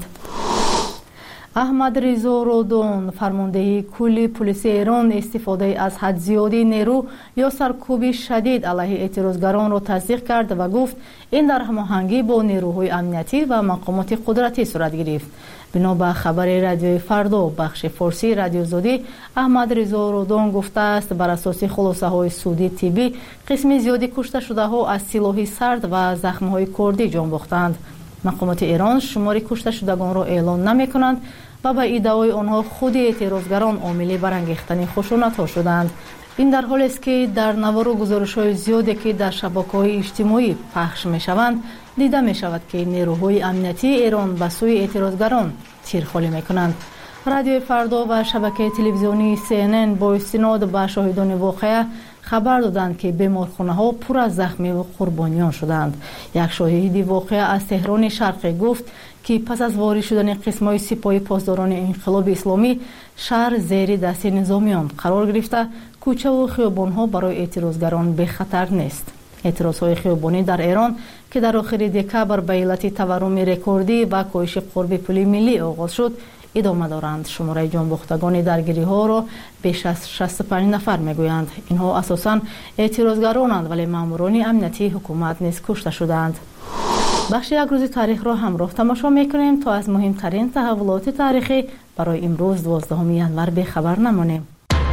احمد رضا رودون فرمانده کل پلیس ایران استفاده از حد زیادی نیرو یا سرکوب شدید علیه اعتراضگران را تصدیق کرد و گفت این در هماهنگی با نیروهای امنیتی و مقامات قدرتی صورت گرفت. بنا به خبر رادیوی فردا بخش فارسی رادیو آزادی، احمد رضا رودون گفته است بر اساس خلاصه های سودی طبی قسم زیادی کشته شده ها از سلاح سرد و زخم های کردی جان باختند. مقامات ایران شمار کشته شدگان را اعلان نمی کنند و به ادعای آنها خود اعتراضگران عامل برانگیختن خشونت ها شدند. این در حالی است که در نوار و گزارش‌های زیادی که در شبکه‌های اجتماعی پخش می‌شوند دیده می‌شود که نیروهای امنیتی ایران به سوی اعتراضگران تیرخواری می‌کنند. رادیو فردا و شبکه تلویزیونی CNN با استناد به شاهدان واقعه خبر دادند که بیمارخانه‌ها پر از زخمی و قربانیان شدند. یک شاهد واقعه از تهران شرقی گفت که پس از وارد شدن قسم‌های سپاه پاسداران انقلاب اسلامی شهر زیر دست نظامیان قرار گرفته، کوچه و خیابان‌ها برای اعتراضگران به خطر نیست. اعتراض‌های خیابانی در ایران که در آخر دکبر به علت تورم رکوردی و کاهش قرب پول ملی آغاز شد ادامه دارند. شماره جانباختگان درگیری‌ها را بیش از 65 نفر می‌گویند. اینها اساساً اعتراضگرانند ولی ماموران امنیتی حکومت نیز کشته شدند. بخش یک روز تاریخ را همراه تماشا می‌کنیم تا از مهمترین تحولات تاریخی برای امروز 12 ینور به خبر نمانیم.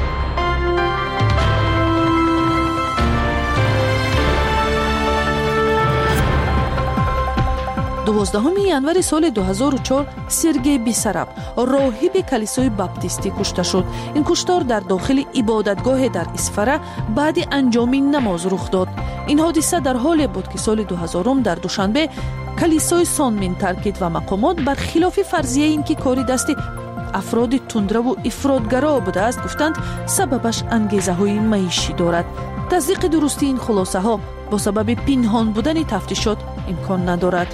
12 январи соли 2004 Сергей Бисараб, роҳиби калисои баптистӣ кушта шуд. Ин куштор дар дохили ибодатгоҳе дар Исфара баъди анҷоми намоз рух дод. Ин ҳодиса дар ҳоле буд ки соли 2000 дар Душанбе калисои Сонмин таркид ва мақомот бар хилофи фарзияи ин ки кори дасти афроди тундраву ифротгаро будааст гуфтанд сабабаш ангезаҳои маишӣ дорад. таздиқи дурустии ин хулосаҳо бо сабаби пинҳон будани тафтишот имкон надорад.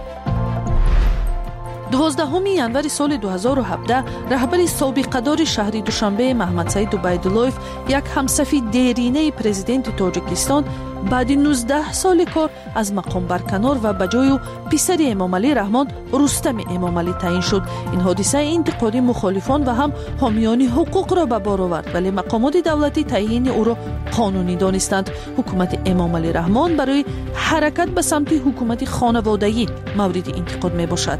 12 январи соли 2017 раҳбари собиқадори шаҳри Душанбе Маҳмадсаид Убайдуллоев, як ҳамсафи деринаи президенти Тоҷикистон, баъди 19 соли кор аз мақом барканор ва ба ҷою писари Эмомалӣ Раҳмон Рустами Эмомалӣ таъин шуд. Ин ҳодисаи интиқоди мухолифон ва ҳам ҳомиёни ҳуқуқро ба бор овард, вале мақомоти давлатӣ таъйини ӯро қонунӣ донистанд. ҳукумати Эмомалӣ Раҳмон барои ҳаракат ба самти ҳукумати хонаводагӣ мавриди интиқод мебошад.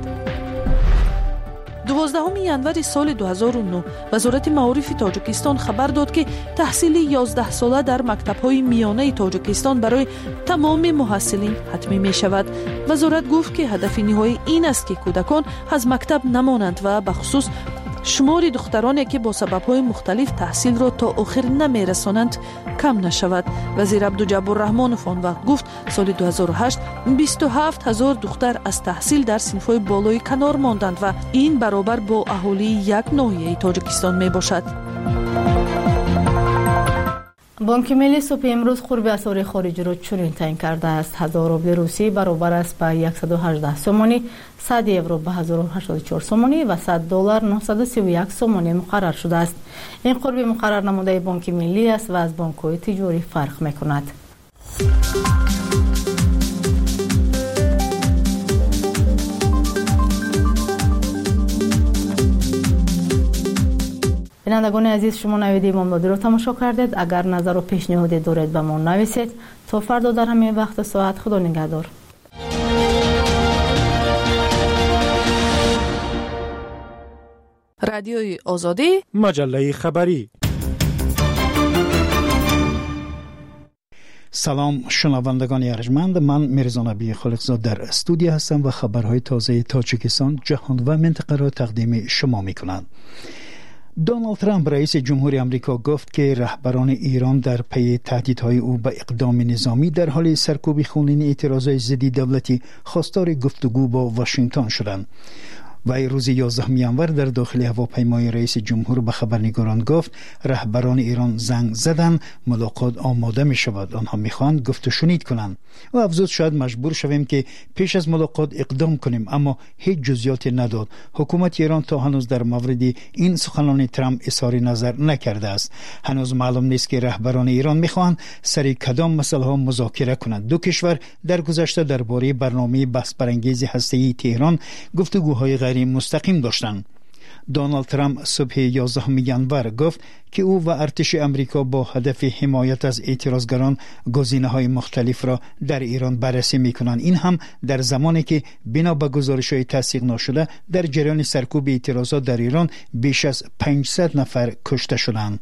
12 январи соли 2009 вазорати маорифи Тоҷикистон хабар дод ки таҳсили 11 сола дар мактабҳои миёнаи Тоҷикистон барои тамоми муҳассилин ҳатмӣ мешавад. Вазорат гуфт ки ҳадафи ниҳоӣ ин аст ки кӯдакон аз мактаб намонанд ва бахусус шумори духтароне ки бо сабабҳои мухталиф таҳсилро то охир намерасонанд кам нашавад. Вазир Абдуҷаббор Раҳмонов он вақт гуфт соли 2008 27 000 духтар аз таҳсил дар синфҳои болои канор монданд ва ин баробар бо аҳолии як ноҳияи Тоҷикистон мебошад. بانک ملی صبح امروز قرب اسعار خارجی را چنین تعیین کرده است: 1000 روبل روسی برابر است به 118 سومانی، 100 یورو به 1084 سومانی و 100 دلار 931 سومانی مقرر شده است. این قرب مقرر نموده بانک ملی است و از بانک‌های تجاری فرق می‌کند. بینندگان عزیز، شما نوید امامدادی رو تماشا کردید. اگر نظر و پیشنهادی دارید به ما نویسید. تا فردا در همین وقت ساعت. خدا نگهدار. رادیوی آزادی، مجله خبری. سلام شنوندگان ارجمند، من میرزا نبی خالقزاد در استودیو هستم و خبرهای تازه تاجیکستان، جهان و منطقه را تقدیم شما میکنند. دونالد ترامپ رئیس جمهوری آمریکا گفت که رهبران ایران در پی تهدیدهای او به اقدام نظامی در حال سرکوب خونین اعتراضات ضد دولتی خواستار گفتگو با واشنگتن شدند. و روز 11 ژانویه در داخل هواپیمای رئیس جمهور به خبرنگاران گفت رهبران ایران زنگ زدن، ملاقات آماده می شود، آنها می خواهند گفت و شنید کنند. و افزود شاید مجبور شویم که پیش از ملاقات اقدام کنیم، اما هیچ جزئیاتی نداد. حکومت ایران تا هنوز در مورد این سخنان ترامپ اظهار نظر نکرده است. هنوز معلوم نیست که رهبران ایران می خواهند سر کدام مسئله ها مذاکره کنند. دو کشور در گذشته درباره برنامه بحث برانگیز هسته‌ای تهران گفتگوهای غیر مستقیم داشتند. دونالد ترامپ صبح 11 ژانویه گفت که او و ارتش امریکا با هدف حمایت از اعتراضگران گزینه‌های مختلف را در ایران بررسی می‌کنند. این هم در زمانی که بنا به گزارش‌های تصدیق نشده در جریان سرکوب اعتراضات در ایران بیش از 500 نفر کشته شدند.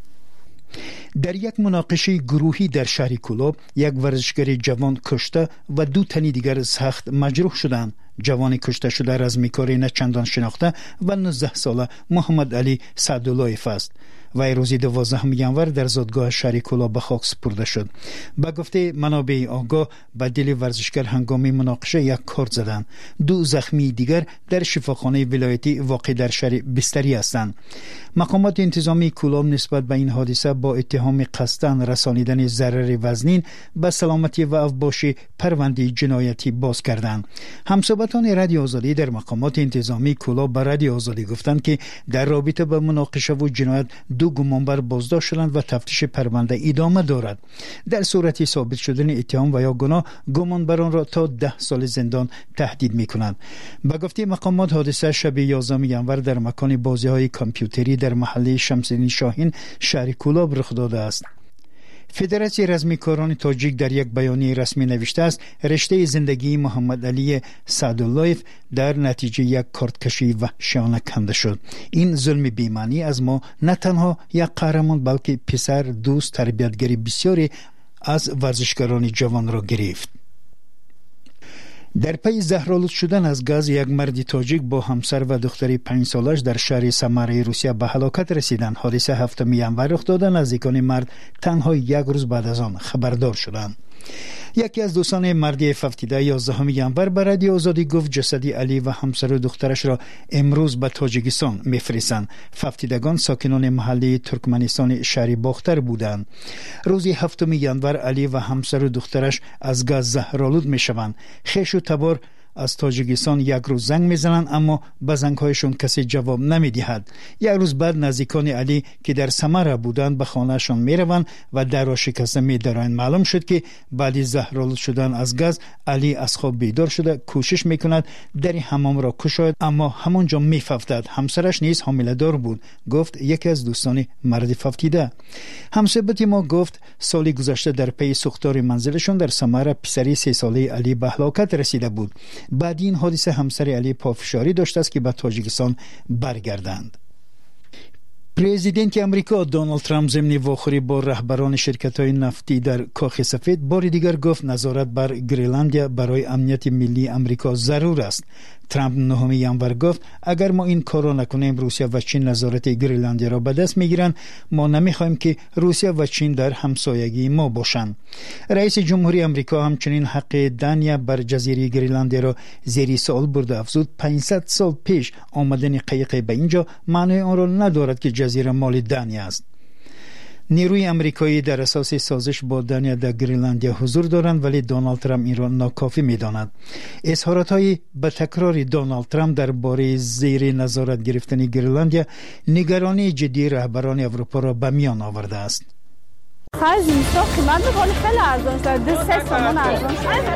در یک مناقشه گروهی در شهر کولاب یک ورزشگر جوان کشته و دو تن دیگر سخت مجروح شدند. جوان کشته شده رزمیکاری نه چندان شناخته و 19 ساله محمد علی سعداللهیف است. و روز 12 ژانویه در زادگاه شهر کولاب به خاک سپرده شد. به گفته منابع آگاه به دل ورزشگر هنگام مناقشه یک کارت زدند. دو زخمی دیگر در شفاخانه ولایتی واقع در شهر بستری هستند. مقامات انتظامی کولاب نسبت به این حادثه با اتهام قصداً رسانیدن ضرر وزنین به سلامتی و اوباش پرونده جنایتی باز کردند. همصحبتان رادیو آزادی در مقامات انتظامی کولاب به رادیو آزادی گفتند که در رابطه با مناقشه و جنایت دو گمانبر بازداشت شدند و تفتیش پرونده ادامه دارد. در صورت ثابت شدن اتهام و یا گناه گمانبران را تا 10 سال زندان تهدید می‌کنند. به گفته مقامات حادثه شب 11 ژانویه در مکان بازی‌های کامپیوتری در محله شمس‌الدین شاهین شهر کولاب رخ داده است. فدراسیون رزمیکاران تاجیک در یک بیانیه رسمی نوشته است رشته زندگی محمد علی سعداللهیف در نتیجه یک کارتکشی وحشیانه کنده شد. این ظلم بی‌معنی از ما نه تنها یک قهرمان بلکه پسر، دوست، تربیتگری بسیاری از ورزشکاران جوان را گرفت. در پی زهرآلود شدن از گاز یک مرد تاجیک با همسر و دختری 5 سالش در شهر سمره روسیه به هلاکت رسیدند. حادثه 7 ژانویه رخ داده. نزدیکان مرد تنها یک روز بعد از آن خبردار شدند. یکی از دوستان مرد 11 ژانویه به رادیو آزادی گفت جسد علی و همسر و دخترش را امروز به تاجیکستان میفرستند. فوتیدگان ساکنان محله ترکمنستان شهر باختر بودند. روز 7 ژانویه علی و همسر و دخترش از گاز زهرآلود میشوند. خویش و تبار از تاجیکستان یک روز زنگ میزنند اما به زنگهایشون کسی جواب نمیدهد. یک روز بعد نزدیکان علی که در سمره بودند به خانهشان میروند و در را شکسته میدارند. معلوم شد که بعد زهرآلود شدن از گاز علی از خواب بیدار شده کوشش میکند در حمام را گشاید اما همونجا میفوتد. همسرش نیز حامله دار بود، گفت یکی از دوستان مرد فوتیده. همصحبت ما گفت سال گذشته در پی سوختار منزلشون در سمره پسری 3 ساله علی به هلاکت رسیده بود. بعد این حادثه همسر علی پافشاری داشته است که به تاجیکستان برگردند. پرزیدنت امریکا دونالد ترامپ ضمن واخوری با رهبران شرکت‌های نفتی در کاخ سفید بار دیگر گفت نظارت بر گرینلندیا برای امنیت ملی امریکا ضرور است. ترامپ 9 ژانویه گفت اگر ما این کار را نکنیم روسیه و چین نظارت گرینلندیا را به دست میگیرند. ما نمیخوایم که روسیه و چین در همسایگی ما باشند. رئیس جمهوری امریکا همچنین حق دانیا بر جزیره گرینلندیا را زیر سوال برده. افزود 500 سال پیش آمدن قایق به اینجا معنی آن را ندارد که جزیره مال دانیا است. نیروی امریکایی در اساس سازش با دانیا در گرینلندیا حضور دارند ولی دونالد ترامپ این را ناکافی می‌داند. اظهارات‌های به تکرار دونالد ترامپ درباره زیر نظارت گرفتن گرینلندیا نگرانی جدی رهبران اروپا را به میان آورده است. خیلی زیستا قیمت می‌کنه خیلی ارزان شد. 2 تومان ارزان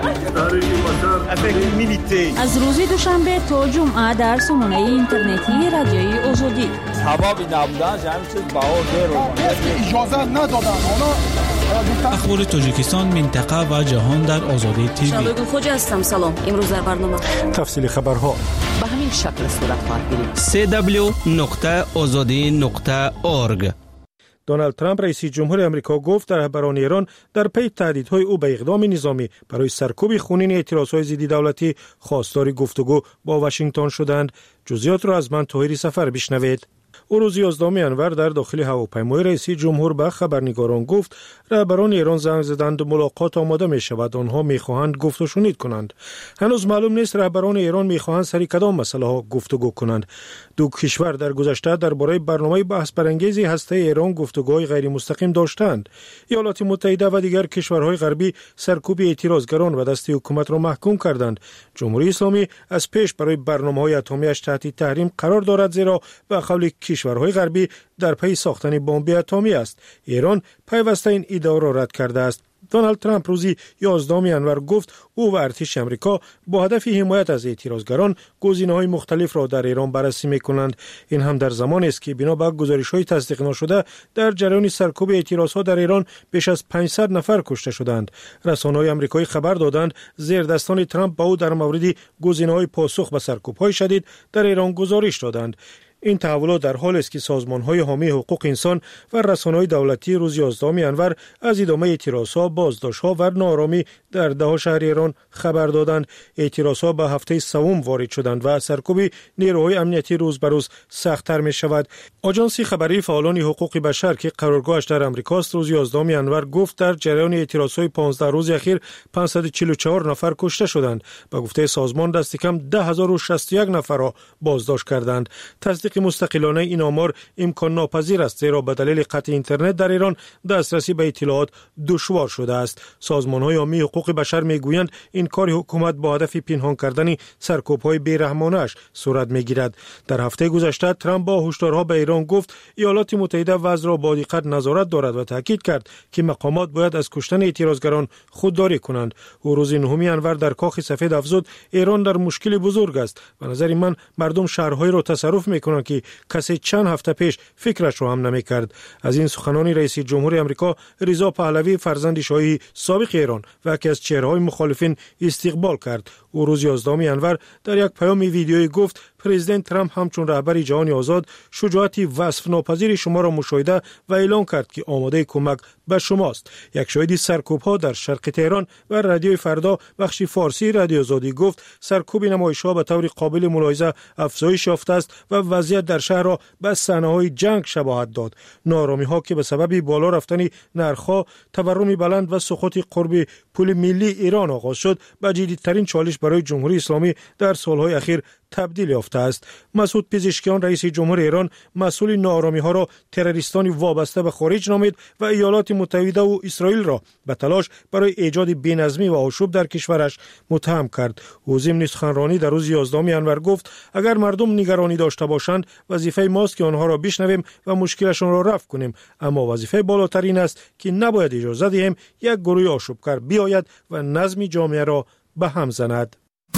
شد. از روز دوشنبه تا جمعه در سامانه اینترنتی رادیوی آزادی. هوایی نبودنش همین چیز بهار دیر اجازه ندادن. اخبار تاجیکستان، منطقه و جهان در آزادی تیوی. شبکه خوج هستم. سلام. امروز در برنامه تفصیل خبرها. به همین شکل صورت خواهد گرفت. www.azadi.org. دونالد ترامپ رئیس جمهور آمریکا گفت رهبران ایران در پی تهدیدهای او به اقدام نظامی برای سرکوب خونین اعتراضهای ضد دولتی خواستار گفتگو با واشنگتن شدند. جزئیات را از من طاهری سفر بشنوید. او روز 11 انور در داخل هواپیمای رئیس جمهور به خبرنگاران گفت رهبران ایران زنگ زدند و ملاقات آماده می شود. آنها می خواهند گفت و شنید کنند. هنوز معلوم نیست رهبران ایران می خواهند سر کدام مسئله ها گفتگو کنند. دو کشور در گذشته درباره برنامه بحث برانگیز هسته ایران گفتگوهای غیر مستقیم داشتند. ایالات متحده و دیگر کشورهای غربی سرکوب اعتراضگران و دست حکومت را محکوم کردند. جمهوری اسلامی از پیش برای برنامه‌های اتمی تحت تحریم قرار دارد، زیرا به قول کشورهای غربی در پی ساختن بمب اتمی است. ایران پیوسته این ادعا را رد کرده است. دونالد ترامپ روزی 11 انور گفت او و ارتش آمریکا با هدف حمایت از اعتراضگران گزینه‌های مختلف را در ایران بررسی می‌کنند. این هم در زمانی است که بنا به گزارش‌های تصدیق نشده در جریان سرکوب اعتراضها در ایران بیش از 500 نفر کشته شدند. رسانه‌های آمریکایی خبر دادند زیردستان ترامپ با او در مورد گزینه‌های پاسخ به سرکوب‌های شدید در ایران گزارش دادند. این تحولات در حالی است که سازمان‌های حامی حقوق انسان و رسانه‌های دولتی روز 11 انور از ادامه اعتراضها، بازداشت‌ها و ناآرامی در ده شهر ایران خبر دادند. اعتراضها به هفته سوم وارد شدند و سرکوب نیروهای امنیتی روز به روز سخت‌تر می‌شود. آژانس خبری فعالان حقوق بشر که قرارگاهش در آمریکا است روز 11 انور گفت در جریان اعتراضهای 15 روز اخیر 544 نفر کشته شدند. به گفته سازمان دست کم 10061 نفر را بازداشت کردند. تصدیق مستقلانه این آمار امکان ناپذیر است، زیرا به دلیل قطع اینترنت در ایران دسترسی به اطلاعات دشوار شده است. سازمان‌های حامی حقوق بشر میگویند این کار حکومت با هدف پنهان کردن سرکوب‌های بی‌رحمانه‌اش صورت میگیرد. در هفته گذشته ترامپ با هشدارها به ایران گفت ایالات متحده وضع را با دقت نظارت دارد و تاکید کرد که مقامات باید از کشتن اعتراضگران خودداری کنند. او روز 9 انور در کاخ سفید افزود ایران در مشکل بزرگ است. به نظر من مردم شهرهای را تصرف میکنند که کسی چند هفته پیش فکرش رو هم نمیکرد. از این سخنان رئیس جمهور آمریکا رضا پهلوی فرزند شاهی سابق ایران و یکی از چهره‌های مخالفین استقبال کرد. او روز 11 انور در یک پیام ویدیویی گفت پرزیدنت ترامپ همچون رهبر جهان آزاد شجاعتی وصف ناپذیر شما را مشاهده و اعلام کرد که آماده کمک به شماست. یک شاهد سرکوب‌ها در شرق تهران و رادیوی فردا بخش فارسی رادیو آزادی گفت سرکوب نمایش‌ها به طور قابل ملاحظه افزایش یافته است و وضعیت در شهر را به صحنه‌های جنگ شباهت داد. ناآرامی‌ها که به سبب بالا رفتن نرخ‌ها، تورم بلند و سقوط قرب پول ملی ایران آغاز شد، به جدیدترین چالش برای جمهوری اسلامی در سال‌های اخیر تبدیل یافته است. مسعود پزشکیان رئیس جمهور ایران مسئول ناآرامی‌ها را تروریستانی وابسته به خارج نامید و ایالات متحده و اسرائیل را به تلاش برای ایجاد بی‌نظمی و آشوب در کشورش متهم کرد. او ضمن سخنرانی در روز 11 انور گفت اگر مردم نگرانی داشته باشند وظیفه ماست که آنها را بشنویم و مشکلشان را رفع کنیم، اما وظیفه بالاتر این است که نباید اجازه دهیم یک گروه آشوبگر بیاید و نظم جامعه را به هم زند.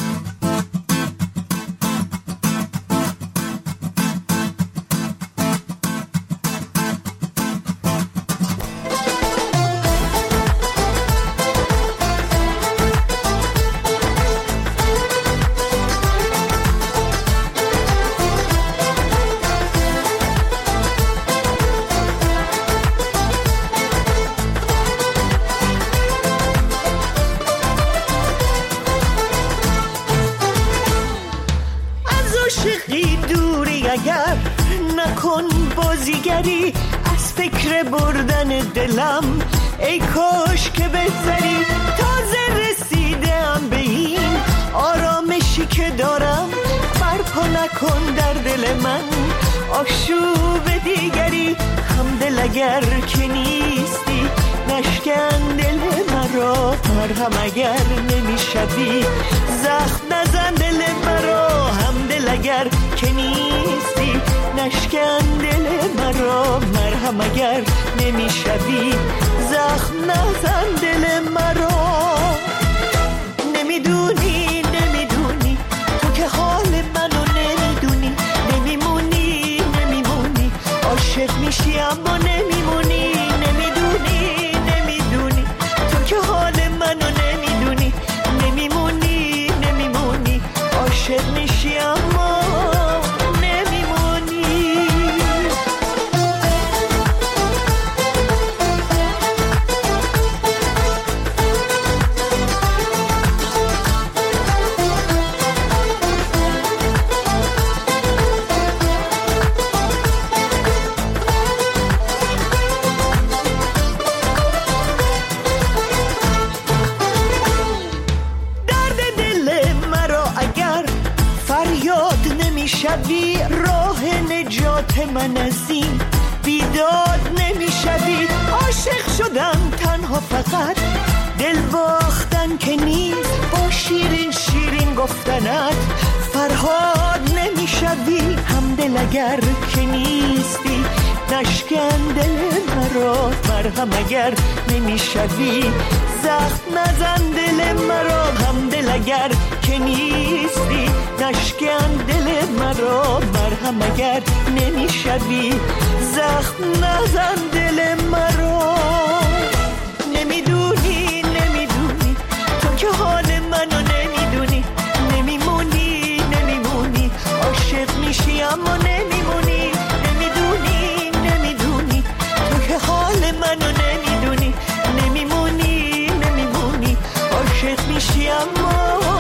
بازیگری از فکر بردن دلم، ای کاش که بذاری تازه رسیدم به این آرامشی که دارم. برپا نکن در دل من آشوب دیگری، همدل اگر که نیستی نشکن دل مرا، مرهم اگر نمیشوی زخم نزن دل مرا، همدل اگر که نیستی نشکن دل مرا، مرهم اگر نمیشوی زخم نزن دل مرا. نمیدونی تو که حال منو نمیدونی، نمیمونی عاشق میشی اما نمیمونی. نمیدونی تو که حال منو نمیدونی، نمیمونی عاشق میشی اما نمیشوی، راه نجات من از این بیداد نمیشوی. عاشق شدم تنها فقط دل باختن که نیست، با شیرین شیرین گفتنت فرهاد نمیشوی. همدل اگر که نیستی نشکن دل مرا، مرهم اگر نمیشوی زخم نزن دل مرا. همدل اگر که نیستی نشکن دل مرا، مرهم اگر نمیشوی زخم نزن دل مرا. نمیدونی نمیدونی تو که حال منو نمیدونی، نمیمونی نمیمونی عاشق میشی اما نمیمونی. نمیدونی نمیدونی تو که حال منو نمیدونی، نمیمونی نمیمونی عاشق میشی اما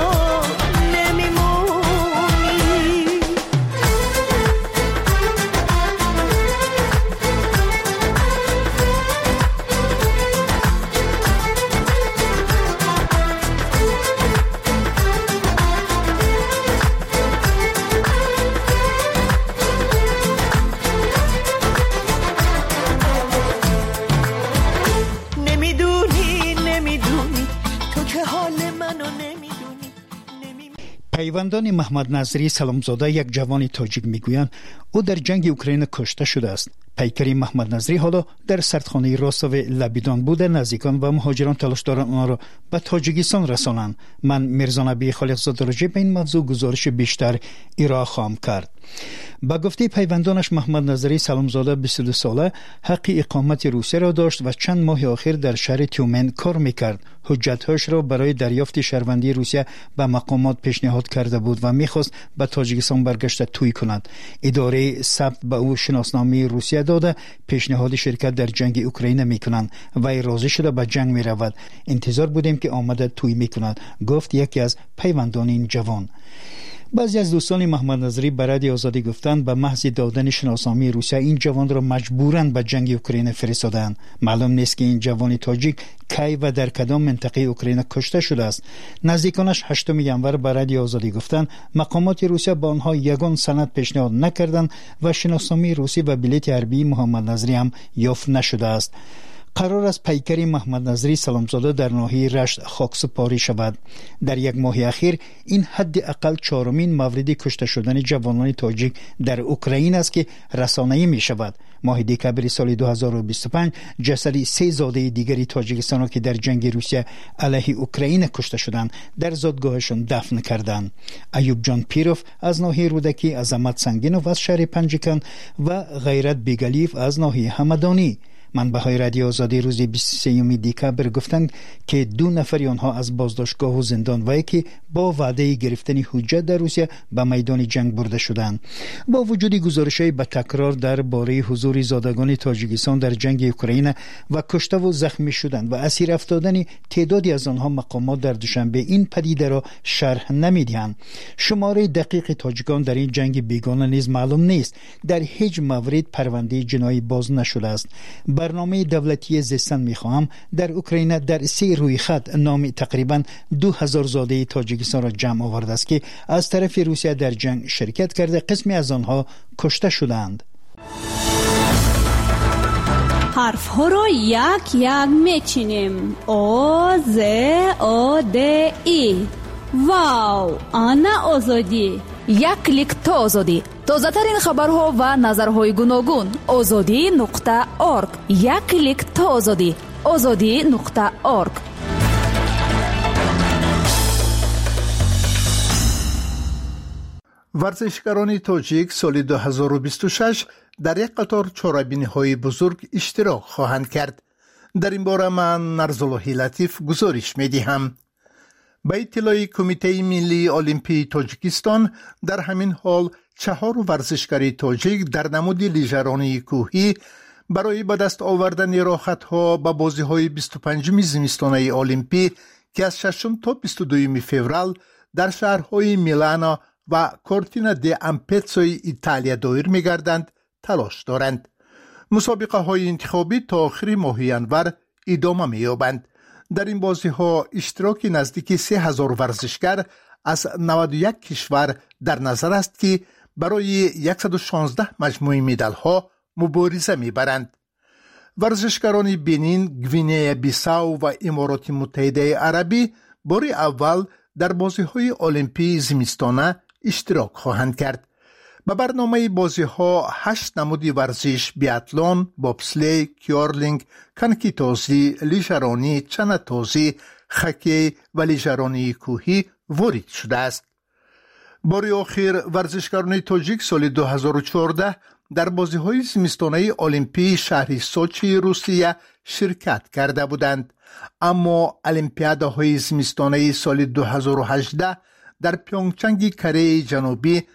پیوندان محمد نظری سلامزاده یک جوان تاجیک میگویند او در جنگ اوکراین کشته شده است. پیکری محمد نظری حالا در سردخانه راستاو لبیدان بوده. نزدیکان و مهاجران تلاش دارند آنها را به تاجیکستان رسانند. من میرزا نبی خالقزاده راجع به این موضوع گزارش بیشتر ارائه خواهم کرد. با گفته پیوندانش محمد نظری سلامزاده 22 ساله حق اقامت روسیه را داشت و چند ماه اخیر در شهر تیومن کار میکرد. حجت‌هاش را برای دریافت شهروندی روسیه به مقامات پیشنهاد کرده بود و میخواست به تاجیکستان برگشت توی کند. اداره ثبت به او شناسنامه روسیه داده پیشنهاد شرکت در جنگ اوکراین میکنند و راضی شده به جنگ میرود. انتظار بودیم که آمده توی میکند، گفت یکی از پیوندان این جوان. بعضی از دوستان محمد نظری به رادیو آزادی گفتند به محض دادن شناسنامه روسیه این جوان را مجبوراً به جنگ اوکراین فرستادند. معلوم نیست که این جوان تاجیک کی و در کدام منطقه اوکراین کشته شده است. نزدیکانش 8 ینور به رادیو آزادی گفتند مقامات روسیه با آنها یگان سند پیشنهاد نکردند و شناسنامه روسی و بلیط حربی محمد نظری هم یافت نشده است. قرار است پیکری محمد نظری سلامزاده در ناحیه رشت خاکسپاری شود. در یک ماه اخیر این حد اقل 4مین مورد کشته شدن جوانان تاجیک در اوکراین است که رسانه‌ای می شود. ماه دکمبر سال 2025 جسد 3 زاده دیگری تاجیکستان که در جنگ روسیه علیه اوکراین کشته شدند در زادگاهشان دفن کردند. ایوب جان پیروف از ناحیه رودکی، عظمت سنگینوف از شهر پنجکن و غیرت بیگلیف از ناحیه همدانی. منبع‌های رادیو آزادی روز 23 دکمبر گفتند که 2 نفر آنها از بازداشتگاه و زندان و یکی با وعده گرفتن حجت در روسیه به میدان جنگ برده شدند. با وجود گزارش‌های به تکرار درباره حضور زادگان تاجیکستان در جنگ اوکراین و کشته و زخمی شدن و اسیر افتادن تعدادی از آنها، مقامات در دوشنبه این پدیده را شرح نمی‌دهند. شماره دقیق تاجیکان در این جنگ بیگانه نیز معلوم نیست. در هیچ مورد پرونده جنایی باز نشده است. برنامه دولتی زیستن می‌خواهم در اوکراین در 3 روی خط نام تقریباً 2000 زاده تاجیکستان را جمع آورده است که از طرف روسیه در جنگ شرکت کرده. قسمی از آنها کشته شدند. حرف ها را یک یک میچینیم. او ز او د ای. واو، آنا آزادی. یک کلیک تا آزادی. تازه‌ترین خبرها و نظرهای گوناگون. azadi.org. یک کلیک تا آزادی. azadi.org. ورزشکاران تاجیک سال 2026 در یک قطار چهاربینی‌های بزرگ اشتراک خواهند کرد. در این باره من نرزاللهی لطیف گزارش می‌دهم. به اطلاع کمیته ملی المپی تاجیکستان در همین حال 4 ورزشکار تاجیک در نمود لیژرانی کوهی برای به دست آوردن راحت‌ها به بازی‌های 25 زمستانه المپی که از 6 تا 22 فوریه در شهرهای میلانو و کورتینا دی امپتسوی ایتالیا دایر می‌گردند تلاش دارند. مسابقه های انتخابی تا آخر ماه ژانویه ادامه می‌یابند. در این بازی‌ها اشتراک نزدیک 3000 ورزشکار از 91 کشور در نظر است که برای 116 مجموعه مدال ها مبارزه میبرند. ورزشکاران بنین، گوینه بیساو و امارات متحده عربی بار اول در بازی‌های المپی زمستانه اشتراک خواهند کرد. به برنامه بازی‌ها 8 نمود ورزش بیاتلون، بابسلی، کیارلینگ، کنکی‌تازی، لیژرانی، چنه‌تازی، خکی و لیژرانی کوهی وارد شده است. بار آخر ورزشکاران تاجیک سال 2014 در بازی‌های زمستانه المپی شهر سوچی روسیه شرکت کرده بودند، اما المپیادهای زمستانه سال 2018 در پیونگچنگ کره جنوبی